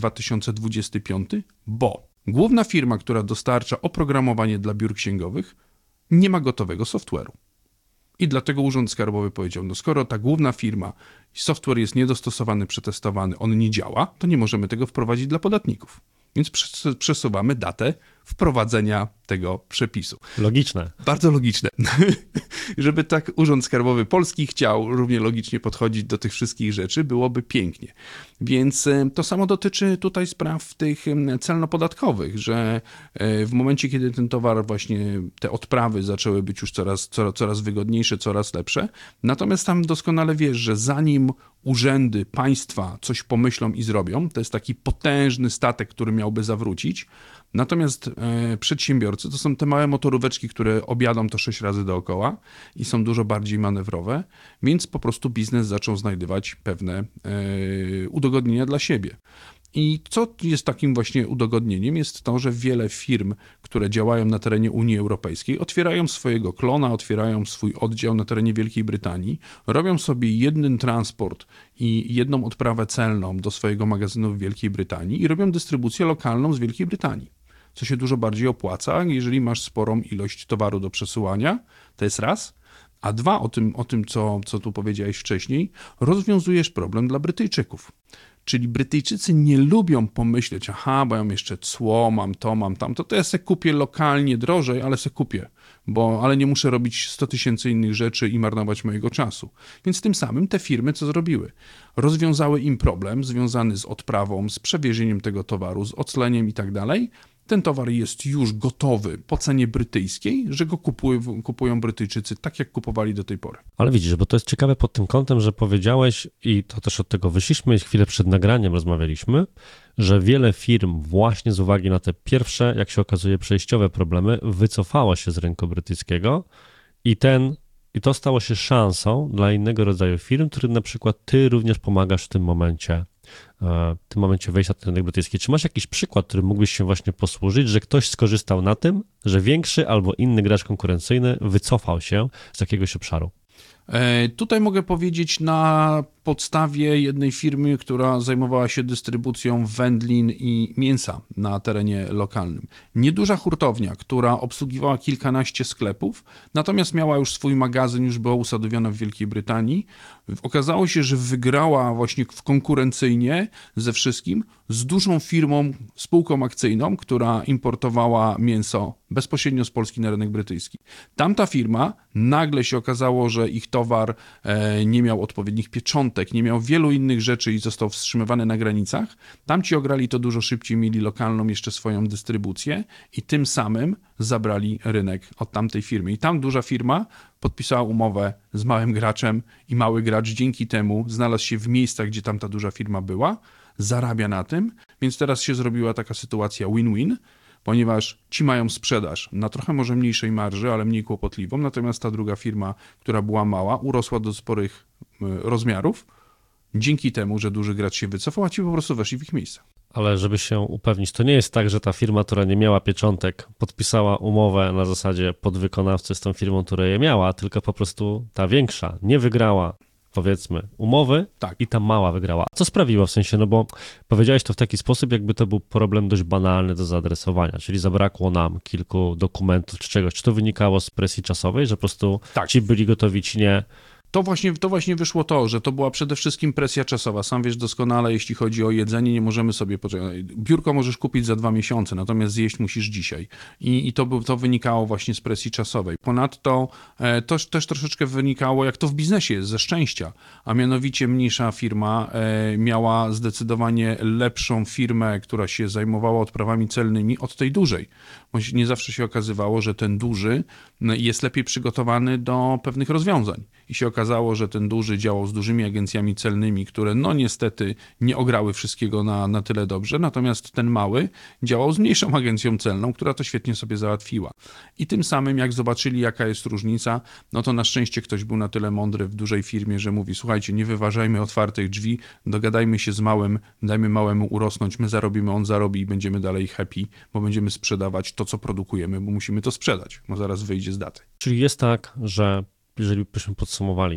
Speaker 2: 2025, bo główna firma, która dostarcza oprogramowanie dla biur księgowych, nie ma gotowego software'u. I dlatego Urząd Skarbowy powiedział, skoro ta główna firma, software jest niedostosowany, przetestowany, on nie działa, to nie możemy tego wprowadzić dla podatników. Więc przesuwamy datę wprowadzenia tego przepisu.
Speaker 1: Logiczne.
Speaker 2: Bardzo logiczne. Żeby tak Urząd Skarbowy Polski chciał równie logicznie podchodzić do tych wszystkich rzeczy, byłoby pięknie. Więc to samo dotyczy tutaj spraw tych celno-podatkowych, że w momencie, kiedy ten towar, właśnie te odprawy zaczęły być już coraz wygodniejsze, coraz lepsze, natomiast tam doskonale wiesz, że zanim urzędy państwa coś pomyślą i zrobią, to jest taki potężny statek, który miałby zawrócić, natomiast przedsiębiorcy to są te małe motoróweczki, które objadą to 6 razy dookoła i są dużo bardziej manewrowe, więc po prostu biznes zaczął znajdywać pewne udogodnienia dla siebie. I co jest takim właśnie udogodnieniem, jest to, że wiele firm, które działają na terenie Unii Europejskiej, otwierają swojego klona, otwierają swój oddział na terenie Wielkiej Brytanii, robią sobie jeden transport i jedną odprawę celną do swojego magazynu w Wielkiej Brytanii i robią dystrybucję lokalną z Wielkiej Brytanii, co się dużo bardziej opłaca, jeżeli masz sporą ilość towaru do przesyłania, to jest raz. A dwa, o tym co tu powiedziałeś wcześniej, rozwiązujesz problem dla Brytyjczyków. Czyli Brytyjczycy nie lubią pomyśleć, aha, bo ja mam jeszcze cło, mam tamto, to ja se kupię lokalnie drożej, ale se kupię, ale nie muszę robić 100 000 innych rzeczy i marnować mojego czasu. Więc tym samym te firmy co zrobiły? Rozwiązały im problem związany z odprawą, z przewiezieniem tego towaru, z ocleniem i tak dalej. Ten towar jest już gotowy po cenie brytyjskiej, że go kupują Brytyjczycy tak, jak kupowali do tej pory.
Speaker 1: Ale widzisz, bo to jest ciekawe pod tym kątem, że powiedziałeś, i to też od tego wyszliśmy, chwilę przed nagraniem rozmawialiśmy, że wiele firm właśnie z uwagi na te pierwsze, jak się okazuje, przejściowe problemy, wycofało się z rynku brytyjskiego i to stało się szansą dla innego rodzaju firm, którym na przykład ty również pomagasz w tym momencie wejścia na ten rynek brytyjski. Czy masz jakiś przykład, który mógłbyś się właśnie posłużyć, że ktoś skorzystał na tym, że większy albo inny gracz konkurencyjny wycofał się z jakiegoś obszaru?
Speaker 2: Tutaj mogę powiedzieć na podstawie jednej firmy, która zajmowała się dystrybucją wędlin i mięsa na terenie lokalnym. Nieduża hurtownia, która obsługiwała kilkanaście sklepów, natomiast miała już swój magazyn, już była usadowiona w Wielkiej Brytanii. Okazało się, że wygrała właśnie konkurencyjnie ze wszystkim z dużą firmą, spółką akcyjną, która importowała mięso bezpośrednio z Polski na rynek brytyjski. Tamta firma, nagle się okazało, że ich towar nie miał odpowiednich pieczątek, nie miał wielu innych rzeczy i został wstrzymywany na granicach. Tamci ograli to dużo szybciej, mieli lokalną jeszcze swoją dystrybucję i tym samym zabrali rynek od tamtej firmy. I tam duża firma podpisała umowę z małym graczem i mały gracz dzięki temu znalazł się w miejscach, gdzie tamta duża firma była, zarabia na tym, więc teraz się zrobiła taka sytuacja win-win, ponieważ ci mają sprzedaż na trochę może mniejszej marży, ale mniej kłopotliwą, natomiast ta druga firma, która była mała, urosła do sporych rozmiarów, dzięki temu, że duży gracz się wycofał, a ci po prostu weszli w ich miejsce.
Speaker 1: Ale żeby się upewnić, to nie jest tak, że ta firma, która nie miała pieczątek, podpisała umowę na zasadzie podwykonawcy z tą firmą, która je miała, tylko po prostu ta większa nie wygrała, powiedzmy, umowy,
Speaker 2: tak.
Speaker 1: I ta mała wygrała. A co sprawiło w sensie, no bo powiedziałeś to w taki sposób, jakby to był problem dość banalny do zaadresowania, czyli zabrakło nam kilku dokumentów czy czegoś. Czy to wynikało z presji czasowej, że po prostu ci byli gotowi, ci nie?
Speaker 2: To właśnie wyszło to, że to była przede wszystkim presja czasowa. Sam wiesz doskonale, jeśli chodzi o jedzenie, nie możemy sobie poczekać. Biurko możesz kupić za 2 miesiące, natomiast zjeść musisz dzisiaj. I to wynikało właśnie z presji czasowej. Ponadto to też troszeczkę wynikało, jak to w biznesie jest, ze szczęścia. A mianowicie mniejsza firma miała zdecydowanie lepszą firmę, która się zajmowała odprawami celnymi od tej dużej. Bo nie zawsze się okazywało, że ten duży jest lepiej przygotowany do pewnych rozwiązań. I się okazało, że ten duży działał z dużymi agencjami celnymi, które no niestety nie ograły wszystkiego na tyle dobrze, natomiast ten mały działał z mniejszą agencją celną, która to świetnie sobie załatwiła. I tym samym jak zobaczyli, jaka jest różnica, no to na szczęście ktoś był na tyle mądry w dużej firmie, że mówi, słuchajcie, nie wyważajmy otwartych drzwi, dogadajmy się z małym, dajmy małemu urosnąć, my zarobimy, on zarobi i będziemy dalej happy, bo będziemy sprzedawać to, co produkujemy, bo musimy to sprzedać, bo zaraz wyjdzie z daty.
Speaker 1: Czyli jest tak, że jeżeli byśmy podsumowali,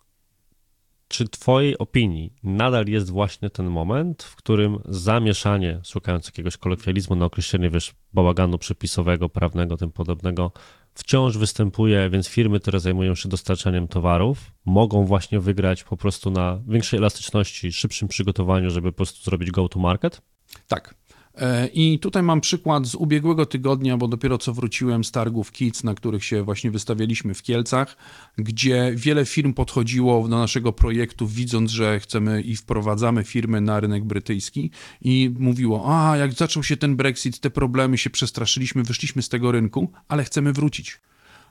Speaker 1: czy w twojej opinii nadal jest właśnie ten moment, w którym zamieszanie, szukając jakiegoś kolokwializmu na określenie, bałaganu przepisowego, prawnego, tym podobnego, wciąż występuje, więc firmy, które zajmują się dostarczaniem towarów, mogą właśnie wygrać po prostu na większej elastyczności, szybszym przygotowaniu, żeby po prostu zrobić go to market?
Speaker 2: Tak. I tutaj mam przykład z ubiegłego tygodnia, bo dopiero co wróciłem z targów Kids, na których się właśnie wystawialiśmy w Kielcach, gdzie wiele firm podchodziło do naszego projektu, widząc, że chcemy i wprowadzamy firmy na rynek brytyjski i mówiło, jak zaczął się ten Brexit, te problemy, się przestraszyliśmy, wyszliśmy z tego rynku, ale chcemy wrócić.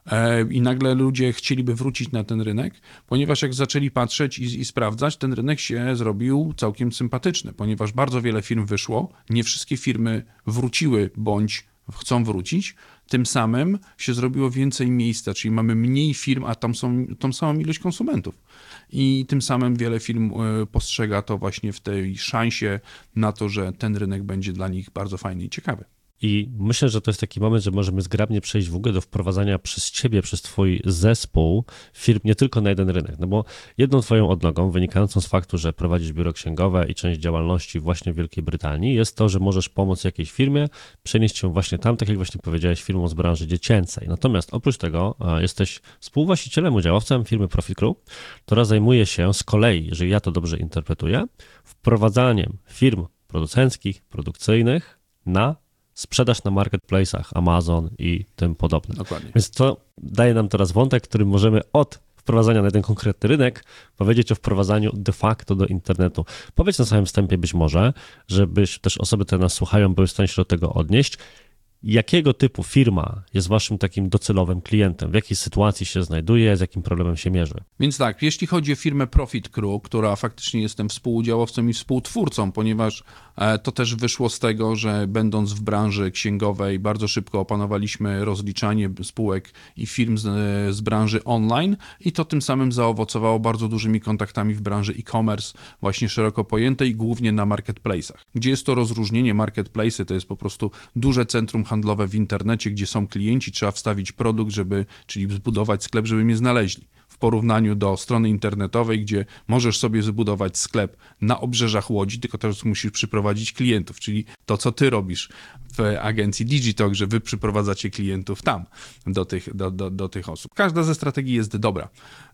Speaker 2: I nagle ludzie chcieliby wrócić na ten rynek, ponieważ jak zaczęli patrzeć i sprawdzać, ten rynek się zrobił całkiem sympatyczny, ponieważ bardzo wiele firm wyszło, nie wszystkie firmy wróciły bądź chcą wrócić, tym samym się zrobiło więcej miejsca, czyli mamy mniej firm, a tam są tą samą ilość konsumentów. I tym samym wiele firm postrzega to właśnie w tej szansie na to, że ten rynek będzie dla nich bardzo fajny i ciekawy.
Speaker 1: I myślę, że to jest taki moment, że możemy zgrabnie przejść w ogóle do wprowadzania przez ciebie, przez twój zespół firm nie tylko na jeden rynek, no bo jedną twoją odnogą wynikającą z faktu, że prowadzisz biuro księgowe i część działalności właśnie w Wielkiej Brytanii jest to, że możesz pomóc jakiejś firmie przenieść się właśnie tam, tak jak właśnie powiedziałeś, firmą z branży dziecięcej. Natomiast oprócz tego jesteś współwłaścicielem, udziałowcem firmy Profit Crew, która zajmuje się z kolei, jeżeli ja to dobrze interpretuję, wprowadzaniem firm producenckich, produkcyjnych na sprzedaż na marketplace'ach, Amazon i tym podobne.
Speaker 2: Dokładnie.
Speaker 1: Więc to daje nam teraz wątek, którym możemy od wprowadzania na jeden konkretny rynek powiedzieć o wprowadzaniu de facto do internetu. Powiedz na samym wstępie być może, żebyś też osoby, które nas słuchają, były w stanie się do tego odnieść, jakiego typu firma jest waszym takim docelowym klientem, w jakiej sytuacji się znajduje, z jakim problemem się mierzy.
Speaker 2: Więc tak, jeśli chodzi o firmę Profit Crew, która faktycznie jestem współudziałowcem i współtwórcą, ponieważ to też wyszło z tego, że będąc w branży księgowej bardzo szybko opanowaliśmy rozliczanie spółek i firm z branży online i to tym samym zaowocowało bardzo dużymi kontaktami w branży e-commerce, właśnie szeroko pojętej, głównie na marketplace'ach. Gdzie jest to rozróżnienie? Marketplace'y to jest po prostu duże centrum handlowe w internecie, gdzie są klienci, trzeba wstawić produkt, czyli zbudować sklep, żeby mnie znaleźli. W porównaniu do strony internetowej, gdzie możesz sobie zbudować sklep na obrzeżach Łodzi, tylko teraz musisz przyprowadzić klientów, czyli to, co ty robisz w agencji Digitalk, że wy przyprowadzacie klientów tam, do tych osób. Każda ze strategii jest dobra.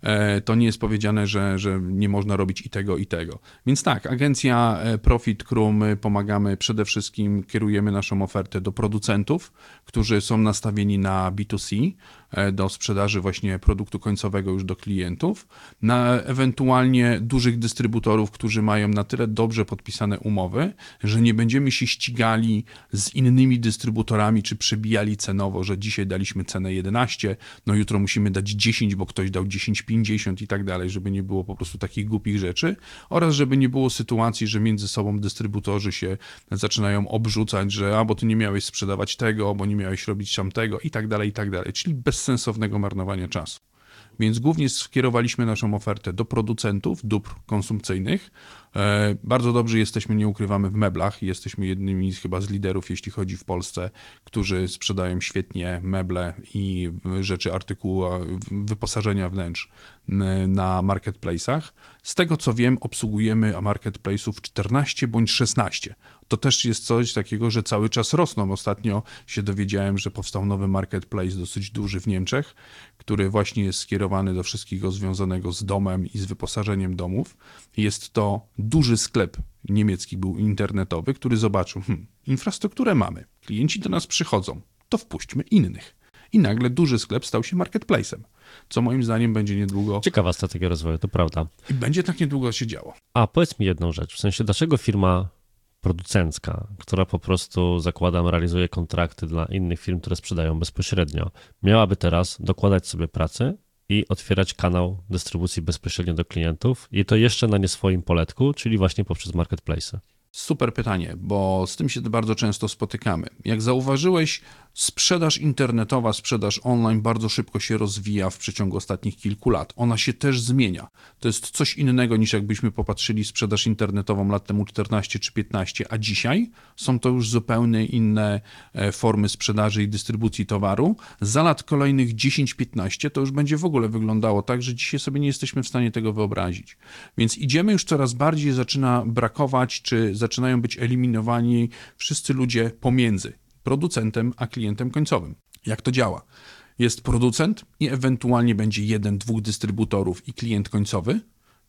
Speaker 2: To nie jest powiedziane, że nie można robić i tego, i tego. Więc tak, agencja Profit Crew, my pomagamy przede wszystkim, kierujemy naszą ofertę do producentów, którzy są nastawieni na B2C, do sprzedaży właśnie produktu końcowego już do klientów, na ewentualnie dużych dystrybutorów, którzy mają na tyle dobrze podpisane umowy, że nie będziemy się ścigali z innymi dystrybutorami, czy przebijali cenowo, że dzisiaj daliśmy cenę 11, no jutro musimy dać 10, bo ktoś dał 10,50 i tak dalej, żeby nie było po prostu takich głupich rzeczy oraz żeby nie było sytuacji, że między sobą dystrybutorzy się zaczynają obrzucać, że bo ty nie miałeś sprzedawać tego, bo nie miałeś robić tamtego i tak dalej, czyli bez sensownego marnowania czasu. Więc głównie skierowaliśmy naszą ofertę do producentów dóbr konsumpcyjnych. Bardzo dobrze jesteśmy, nie ukrywamy, w meblach. Jesteśmy jednymi chyba z liderów, jeśli chodzi w Polsce, którzy sprzedają świetnie meble i rzeczy, artykułu, wyposażenia wnętrz na marketplace'ach. Z tego co wiem, obsługujemy marketplace'ów 14 bądź 16. To też jest coś takiego, że cały czas rosną. Ostatnio się dowiedziałem, że powstał nowy marketplace dosyć duży w Niemczech, który właśnie jest skierowany do wszystkiego związanego z domem i z wyposażeniem domów. Jest to duży sklep niemiecki, był internetowy, który zobaczył, infrastrukturę mamy, klienci do nas przychodzą, to wpuśćmy innych. I nagle duży sklep stał się marketplace'em, co moim zdaniem będzie niedługo...
Speaker 1: Ciekawa strategia rozwoju, to prawda.
Speaker 2: I będzie tak niedługo się działo.
Speaker 1: A powiedz mi jedną rzecz, w sensie dlaczego firma producencka, która po prostu, zakładam, realizuje kontrakty dla innych firm, które sprzedają bezpośrednio, miałaby teraz dokładać sobie pracy i otwierać kanał dystrybucji bezpośrednio do klientów i to jeszcze na nie swoim poletku, czyli właśnie poprzez marketplace'y?
Speaker 2: Super pytanie, bo z tym się bardzo często spotykamy. Jak zauważyłeś, sprzedaż internetowa, sprzedaż online bardzo szybko się rozwija w przeciągu ostatnich kilku lat. Ona się też zmienia. To jest coś innego niż jakbyśmy popatrzyli sprzedaż internetową lat temu 14 czy 15, a dzisiaj są to już zupełnie inne formy sprzedaży i dystrybucji towaru. Za lat kolejnych 10-15 to już będzie w ogóle wyglądało tak, że dzisiaj sobie nie jesteśmy w stanie tego wyobrazić. Więc idziemy już coraz bardziej, zaczyna brakować, czy zaczynają być eliminowani wszyscy ludzie pomiędzy producentem a klientem końcowym. Jak to działa? Jest producent i ewentualnie będzie 1-2 dystrybutorów i klient końcowy.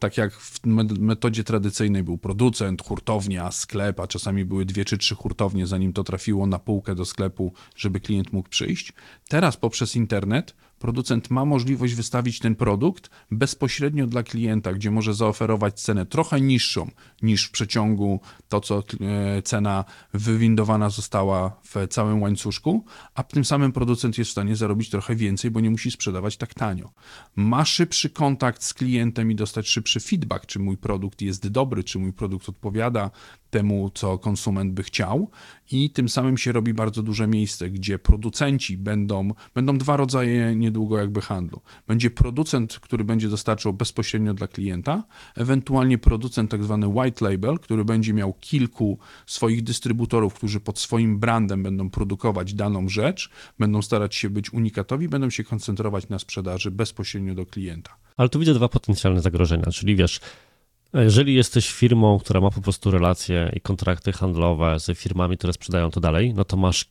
Speaker 2: Tak jak w metodzie tradycyjnej był producent, hurtownia, sklep, a czasami były 2 czy 3 hurtownie, zanim to trafiło na półkę do sklepu, żeby klient mógł przyjść. Teraz poprzez internet producent ma możliwość wystawić ten produkt bezpośrednio dla klienta, gdzie może zaoferować cenę trochę niższą niż w przeciągu to, co cena wywindowana została w całym łańcuszku, a tym samym producent jest w stanie zarobić trochę więcej, bo nie musi sprzedawać tak tanio. Ma szybszy kontakt z klientem i dostać szybszy feedback, czy mój produkt jest dobry, czy mój produkt odpowiada temu, co konsument by chciał, i tym samym się robi bardzo duże miejsce, gdzie producenci będą 2 rodzaje niedługo jakby handlu. Będzie producent, który będzie dostarczał bezpośrednio dla klienta, ewentualnie producent tak zwany white label, który będzie miał kilku swoich dystrybutorów, którzy pod swoim brandem będą produkować daną rzecz, będą starać się być unikatowi, będą się koncentrować na sprzedaży bezpośrednio do klienta.
Speaker 1: Ale tu widzę 2 potencjalne zagrożenia, czyli wiesz, jeżeli jesteś firmą, która ma po prostu relacje i kontrakty handlowe z firmami, które sprzedają to dalej, no to masz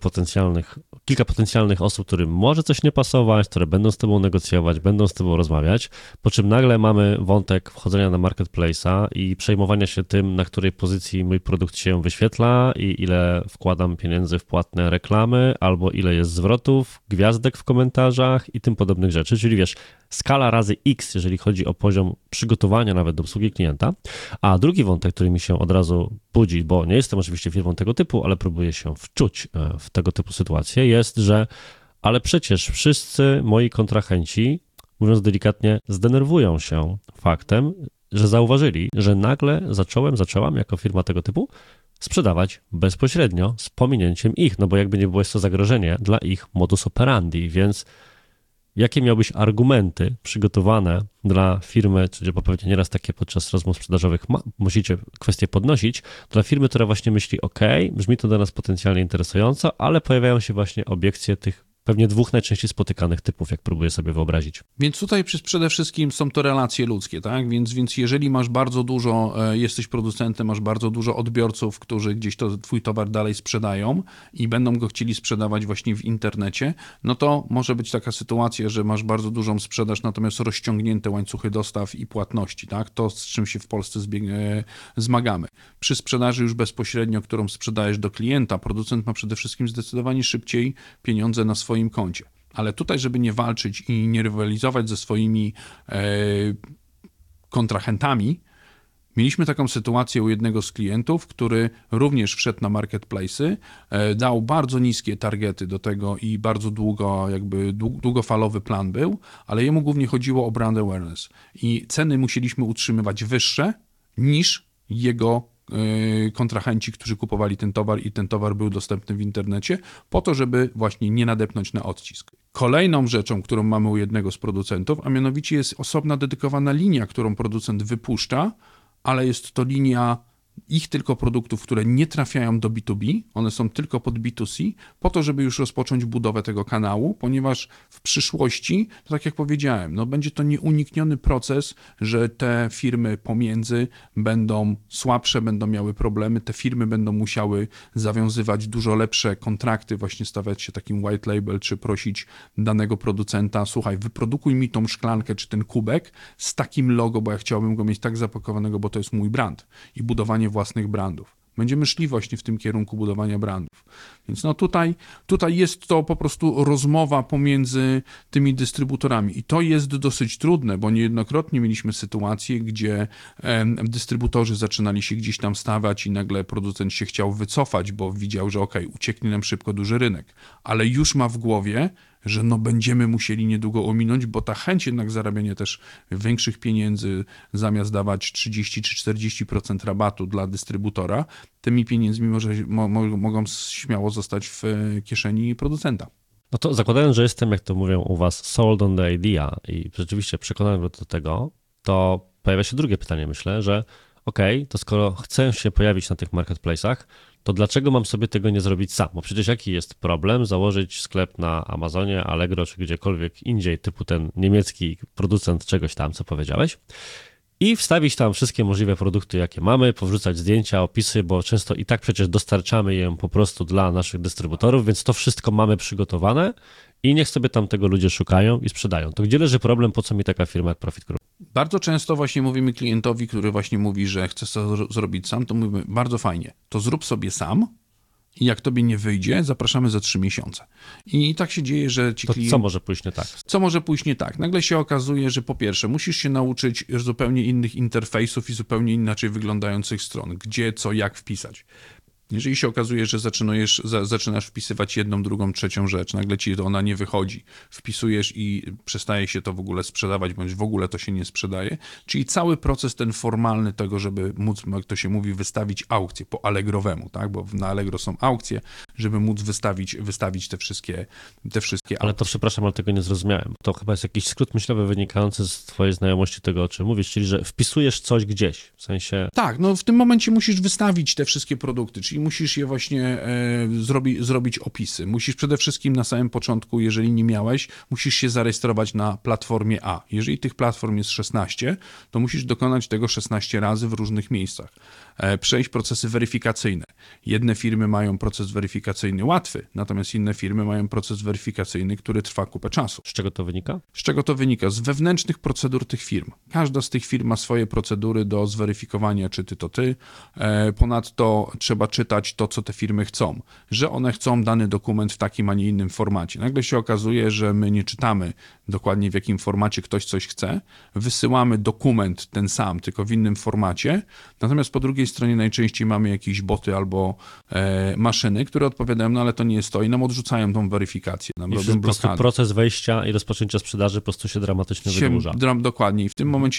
Speaker 1: kilka potencjalnych osób, którym może coś nie pasować, które będą z tobą negocjować, będą z tobą rozmawiać, po czym nagle mamy wątek wchodzenia na marketplace'a i przejmowania się tym, na której pozycji mój produkt się wyświetla i ile wkładam pieniędzy w płatne reklamy, albo ile jest zwrotów, gwiazdek w komentarzach i tym podobnych rzeczy, czyli wiesz, skala razy X, jeżeli chodzi o poziom przygotowania nawet do obsługi klienta. A drugi wątek, który mi się od razu budzi, bo nie jestem oczywiście firmą tego typu, ale próbuję się wczuć w tego typu sytuacje, jest, że ale przecież wszyscy moi kontrahenci, mówiąc delikatnie, zdenerwują się faktem, że zauważyli, że nagle zaczęłam jako firma tego typu sprzedawać bezpośrednio z pominięciem ich, no bo jakby nie było, jest to zagrożenie dla ich modus operandi, więc jakie miałbyś argumenty przygotowane dla firmy, czyli bo pewnie nieraz takie podczas rozmów sprzedażowych musicie kwestie podnosić, dla firmy, która właśnie myśli, ok, brzmi to dla nas potencjalnie interesująco, ale pojawiają się właśnie obiekcje tych pewnie 2 najczęściej spotykanych typów, jak próbuję sobie wyobrazić.
Speaker 2: Więc tutaj przede wszystkim są to relacje ludzkie, tak? Więc jeżeli masz bardzo dużo, jesteś producentem, masz bardzo dużo odbiorców, którzy gdzieś twój towar dalej sprzedają i będą go chcieli sprzedawać właśnie w internecie, no to może być taka sytuacja, że masz bardzo dużą sprzedaż, natomiast rozciągnięte łańcuchy dostaw i płatności, tak? To, z czym się w Polsce zmagamy. Przy sprzedaży już bezpośrednio, którą sprzedajesz do klienta, producent ma przede wszystkim zdecydowanie szybciej pieniądze na swoim koncie. Ale tutaj, żeby nie walczyć i nie rywalizować ze swoimi kontrahentami, mieliśmy taką sytuację u jednego z klientów, który również wszedł na marketplace'y, dał bardzo niskie targety do tego i bardzo długofalowy plan był, ale jemu głównie chodziło o brand awareness i ceny musieliśmy utrzymywać wyższe niż jego kontrahenci, którzy kupowali ten towar i ten towar był dostępny w internecie, po to, żeby właśnie nie nadepnąć na odcisk. Kolejną rzeczą, którą mamy u jednego z producentów, a mianowicie jest osobna dedykowana linia, którą producent wypuszcza, ale jest to linia ich tylko produktów, które nie trafiają do B2B, one są tylko pod B2C, po to, żeby już rozpocząć budowę tego kanału, ponieważ w przyszłości, to tak jak powiedziałem, no będzie to nieunikniony proces, że te firmy pomiędzy będą słabsze, będą miały problemy, te firmy będą musiały zawiązywać dużo lepsze kontrakty, właśnie stawiać się takim white label, czy prosić danego producenta, słuchaj, wyprodukuj mi tą szklankę, czy ten kubek z takim logo, bo ja chciałbym go mieć tak zapakowanego, bo to jest mój brand i budowanie własnych brandów. Będziemy szli właśnie w tym kierunku budowania brandów. Więc no tutaj jest to po prostu rozmowa pomiędzy tymi dystrybutorami i to jest dosyć trudne, bo niejednokrotnie mieliśmy sytuacje, gdzie dystrybutorzy zaczynali się gdzieś tam stawiać i nagle producent się chciał wycofać, bo widział, że ucieknie nam szybko duży rynek, ale już ma w głowie, że no będziemy musieli niedługo ominąć, bo ta chęć jednak zarabiania też większych pieniędzy, zamiast dawać 30 czy 40% rabatu dla dystrybutora, tymi pieniędzmi mogą śmiało zostać w kieszeni producenta.
Speaker 1: No to zakładając, że jestem, jak to mówią u was, sold on the idea i rzeczywiście przekonany do tego, to pojawia się drugie pytanie, myślę, że to skoro chcę się pojawić na tych marketplace'ach, to dlaczego mam sobie tego nie zrobić sam? Bo przecież jaki jest problem założyć sklep na Amazonie, Allegro czy gdziekolwiek indziej, typu ten niemiecki producent czegoś tam, co powiedziałeś, i wstawić tam wszystkie możliwe produkty, jakie mamy, powrzucać zdjęcia, opisy, bo często i tak przecież dostarczamy je po prostu dla naszych dystrybutorów, więc to wszystko mamy przygotowane i niech sobie tam tego ludzie szukają i sprzedają. To gdzie leży problem, po co mi taka firma jak Profit Crew?
Speaker 2: Bardzo często właśnie mówimy klientowi, który właśnie mówi, że chce to zrobić sam, to mówimy, bardzo fajnie, to zrób sobie sam i jak tobie nie wyjdzie, zapraszamy za 3 miesiące. I tak się dzieje, że ci
Speaker 1: To
Speaker 2: klienci...
Speaker 1: co może pójść nie tak?
Speaker 2: Co może pójść nie tak? Nagle się okazuje, że po pierwsze musisz się nauczyć zupełnie innych interfejsów i zupełnie inaczej wyglądających stron, gdzie, co, jak wpisać. Jeżeli się okazuje, że zaczynasz wpisywać jedną, drugą, trzecią rzecz, nagle ci ona nie wychodzi, wpisujesz i przestaje się to w ogóle sprzedawać, bądź w ogóle to się nie sprzedaje, czyli cały proces ten formalny tego, żeby móc, jak to się mówi, wystawić aukcję po Allegrowemu, tak? Bo na Allegro są aukcje, żeby móc wystawić te wszystkie
Speaker 1: Ale to przepraszam, ale tego nie zrozumiałem. To chyba jest jakiś skrót myślowy wynikający z twojej znajomości tego, o czym mówisz, czyli że wpisujesz coś gdzieś, w sensie...
Speaker 2: Tak, no w tym momencie musisz wystawić te wszystkie produkty, czyli musisz je właśnie zrobić opisy. Musisz przede wszystkim na samym początku, jeżeli nie miałeś, musisz się zarejestrować na platformie A. Jeżeli tych platform jest 16, to musisz dokonać tego 16 razy w różnych miejscach. Przejść procesy weryfikacyjne. Jedne firmy mają proces weryfikacyjny łatwy, natomiast inne firmy mają proces weryfikacyjny, który trwa kupę czasu.
Speaker 1: Z czego to wynika?
Speaker 2: Z czego to wynika? Z wewnętrznych procedur tych firm. Każda z tych firm ma swoje procedury do zweryfikowania, czy ty to ty. Ponadto trzeba czytać to, co te firmy chcą. Że one chcą dany dokument w takim, a nie innym formacie. Nagle się okazuje, że my nie czytamy dokładnie, w jakim formacie ktoś coś chce. Wysyłamy dokument ten sam, tylko w innym formacie. Natomiast po drugiej stronie najczęściej mamy jakieś boty albo maszyny, które odpowiadają, no ale to nie jest to i nam odrzucają tą weryfikację. Nam
Speaker 1: I
Speaker 2: robią
Speaker 1: po prostu
Speaker 2: blokady.
Speaker 1: proces wejścia i rozpoczęcia sprzedaży po prostu się dramatycznie wydłuża.
Speaker 2: Dokładnie. I w tym momencie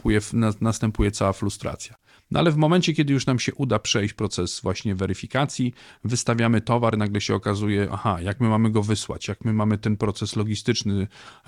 Speaker 2: następuje cała frustracja. No ale w momencie, kiedy już nam się uda przejść proces właśnie weryfikacji, wystawiamy towar, nagle się okazuje, jak my mamy go wysłać, jak my mamy ten proces logistyczny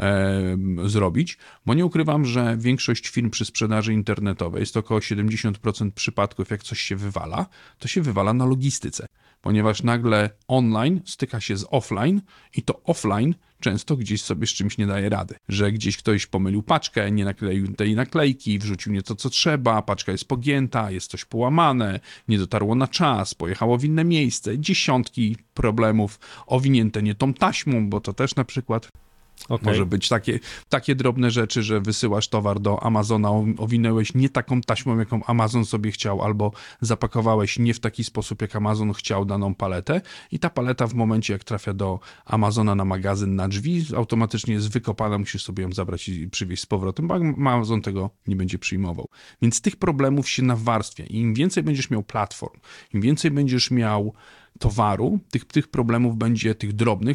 Speaker 2: zrobić, bo nie ukrywam, że większość firm przy sprzedaży internetowej, jest to około 70% przypadków, jak coś się wywala, to się wywala na logistyce, ponieważ nagle online styka się z offline i to offline często gdzieś sobie z czymś nie daje rady, że gdzieś ktoś pomylił paczkę, nie nakleił tej naklejki, wrzucił nie to, co trzeba, paczka jest pogięta, jest coś połamane, nie dotarło na czas, pojechało w inne miejsce, dziesiątki problemów, owinięte nie tą taśmą, bo to też na przykład może być takie drobne rzeczy, że wysyłasz towar do Amazona, owinęłeś nie taką taśmą, jaką Amazon sobie chciał, albo zapakowałeś nie w taki sposób, jak Amazon chciał daną paletę i ta paleta w momencie, jak trafia do Amazona na magazyn, na drzwi, automatycznie jest wykopana, musisz sobie ją zabrać i przywieźć z powrotem, bo Amazon tego nie będzie przyjmował. Więc tych problemów się nawarstwia i im więcej będziesz miał platform, im więcej będziesz miał towaru, tych problemów będzie tych drobnych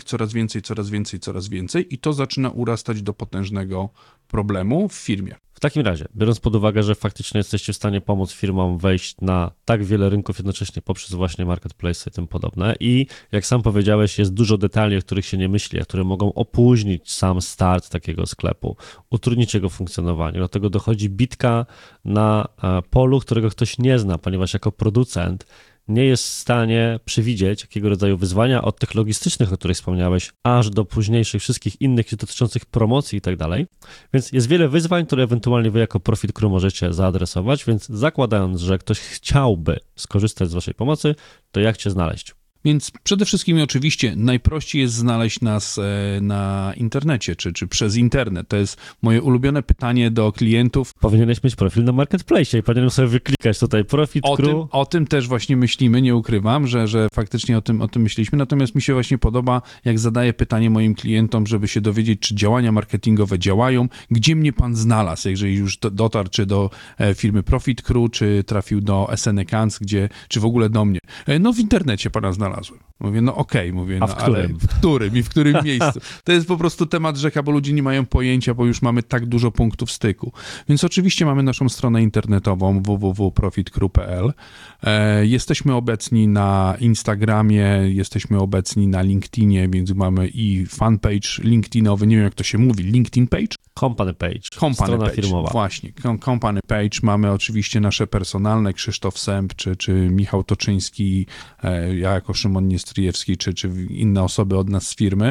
Speaker 2: coraz więcej i to zaczyna urastać do potężnego problemu w firmie.
Speaker 1: W takim razie, biorąc pod uwagę, że faktycznie jesteście w stanie pomóc firmom wejść na tak wiele rynków jednocześnie poprzez właśnie marketplace i tym podobne i jak sam powiedziałeś, jest dużo detali, o których się nie myśli, a które mogą opóźnić sam start takiego sklepu, utrudnić jego funkcjonowanie. Do tego dochodzi bitka na polu, którego ktoś nie zna, ponieważ jako producent nie jest w stanie przewidzieć, jakiego rodzaju wyzwania od tych logistycznych, o których wspomniałeś, aż do późniejszych wszystkich innych dotyczących promocji i tak dalej. Więc jest wiele wyzwań, które ewentualnie wy jako Profit Crew możecie zaadresować, więc zakładając, że ktoś chciałby skorzystać z waszej pomocy, to jak cię znaleźć?
Speaker 2: Więc przede wszystkim oczywiście najprościej jest znaleźć nas na internecie, czy przez internet. To jest moje ulubione pytanie do klientów.
Speaker 1: Powinieneś mieć profil na marketplace i powinienem sobie wyklikać tutaj Profit Crew.
Speaker 2: O tym też właśnie myślimy, nie ukrywam, że faktycznie o tym myśleliśmy. Natomiast mi się właśnie podoba, jak zadaję pytanie moim klientom, żeby się dowiedzieć, czy działania marketingowe działają, gdzie mnie pan znalazł, jeżeli już dotarł czy do firmy Profit Crew, czy trafił do SN Accounts, czy w ogóle do mnie. No w internecie pana znalazłem. Mówię, no okej, mówię,
Speaker 1: a w którym?
Speaker 2: Ale w którym i w którym miejscu? To jest po prostu temat rzeka, bo ludzie nie mają pojęcia, bo już mamy tak dużo punktów styku. Więc oczywiście mamy naszą stronę internetową www.profitcrew.pl. Jesteśmy obecni na Instagramie, jesteśmy obecni na LinkedInie, więc mamy i fanpage LinkedInowy, nie wiem jak to się mówi, LinkedIn page?
Speaker 1: Company page,
Speaker 2: Company
Speaker 1: strona firmowa.
Speaker 2: Właśnie, Company page. Mamy oczywiście nasze personalne, Krzysztof Sęp, czy Michał Toczyński, ja jako Szymon Niestryjewski, czy inne osoby od nas z firmy.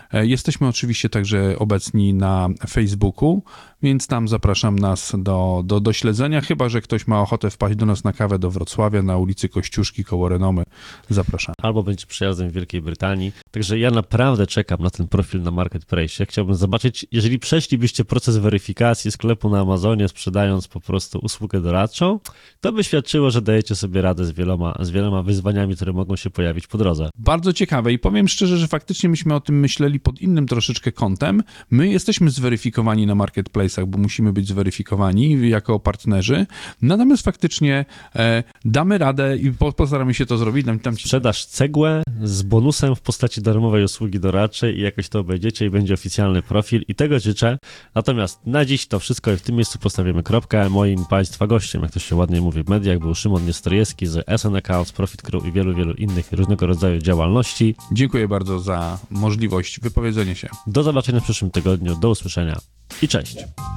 Speaker 2: Jesteśmy oczywiście także obecni na Facebooku, więc tam zapraszam nas do śledzenia, chyba że ktoś ma ochotę wpaść do nas na kawę do Wrocławia, na ulicy Kościuszki koło Renomy. Zapraszam.
Speaker 1: Albo będzie przyjazdem w Wielkiej Brytanii. Także ja naprawdę czekam na ten profil na Marketplace. Chciałbym zobaczyć, jeżeli przeszlibyście proces weryfikacji sklepu na Amazonie, sprzedając po prostu usługę doradczą, to by świadczyło, że dajecie sobie radę z wieloma wyzwaniami, które mogą się pojawić po drodze.
Speaker 2: Bardzo ciekawe i powiem szczerze, że faktycznie myśmy o tym myśleli pod innym troszeczkę kątem. My jesteśmy zweryfikowani na Marketplace'ach, bo musimy być zweryfikowani jako partnerzy, natomiast faktycznie damy radę i postaramy się to zrobić.
Speaker 1: Sprzedasz cegłę z bonusem w postaci darmowej usługi doradczej i jakoś to obejdziecie i będzie oficjalny profil i tego życzę. Natomiast na dziś to wszystko i w tym miejscu postawimy kropkę. Moim Państwa gościem, jak to się ładnie mówi w mediach, był Szymon Niestrojewski z SN Accounts, Profit Crew i wielu innych różnego rodzaju działalności.
Speaker 2: Dziękuję bardzo za możliwość wypowiedzenia się.
Speaker 1: Do zobaczenia w przyszłym tygodniu, do usłyszenia i cześć.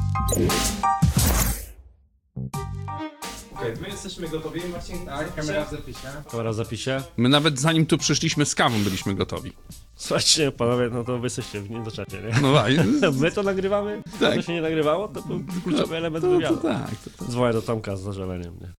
Speaker 4: Okej, my jesteśmy gotowi, Marcin? Tak, kamera w zapisie.
Speaker 1: Kamera w zapisie.
Speaker 2: My nawet zanim tu przyszliśmy z kawą, byliśmy gotowi.
Speaker 1: Słuchajcie, panowie, no to wy jesteście w niedoczacie, nie?
Speaker 2: No tak.
Speaker 1: My to nagrywamy, a to się nie nagrywało, to był kluczowy element wywiadu.
Speaker 2: Tak.
Speaker 1: Dzwonię do Tomka z zażaleniem, nie?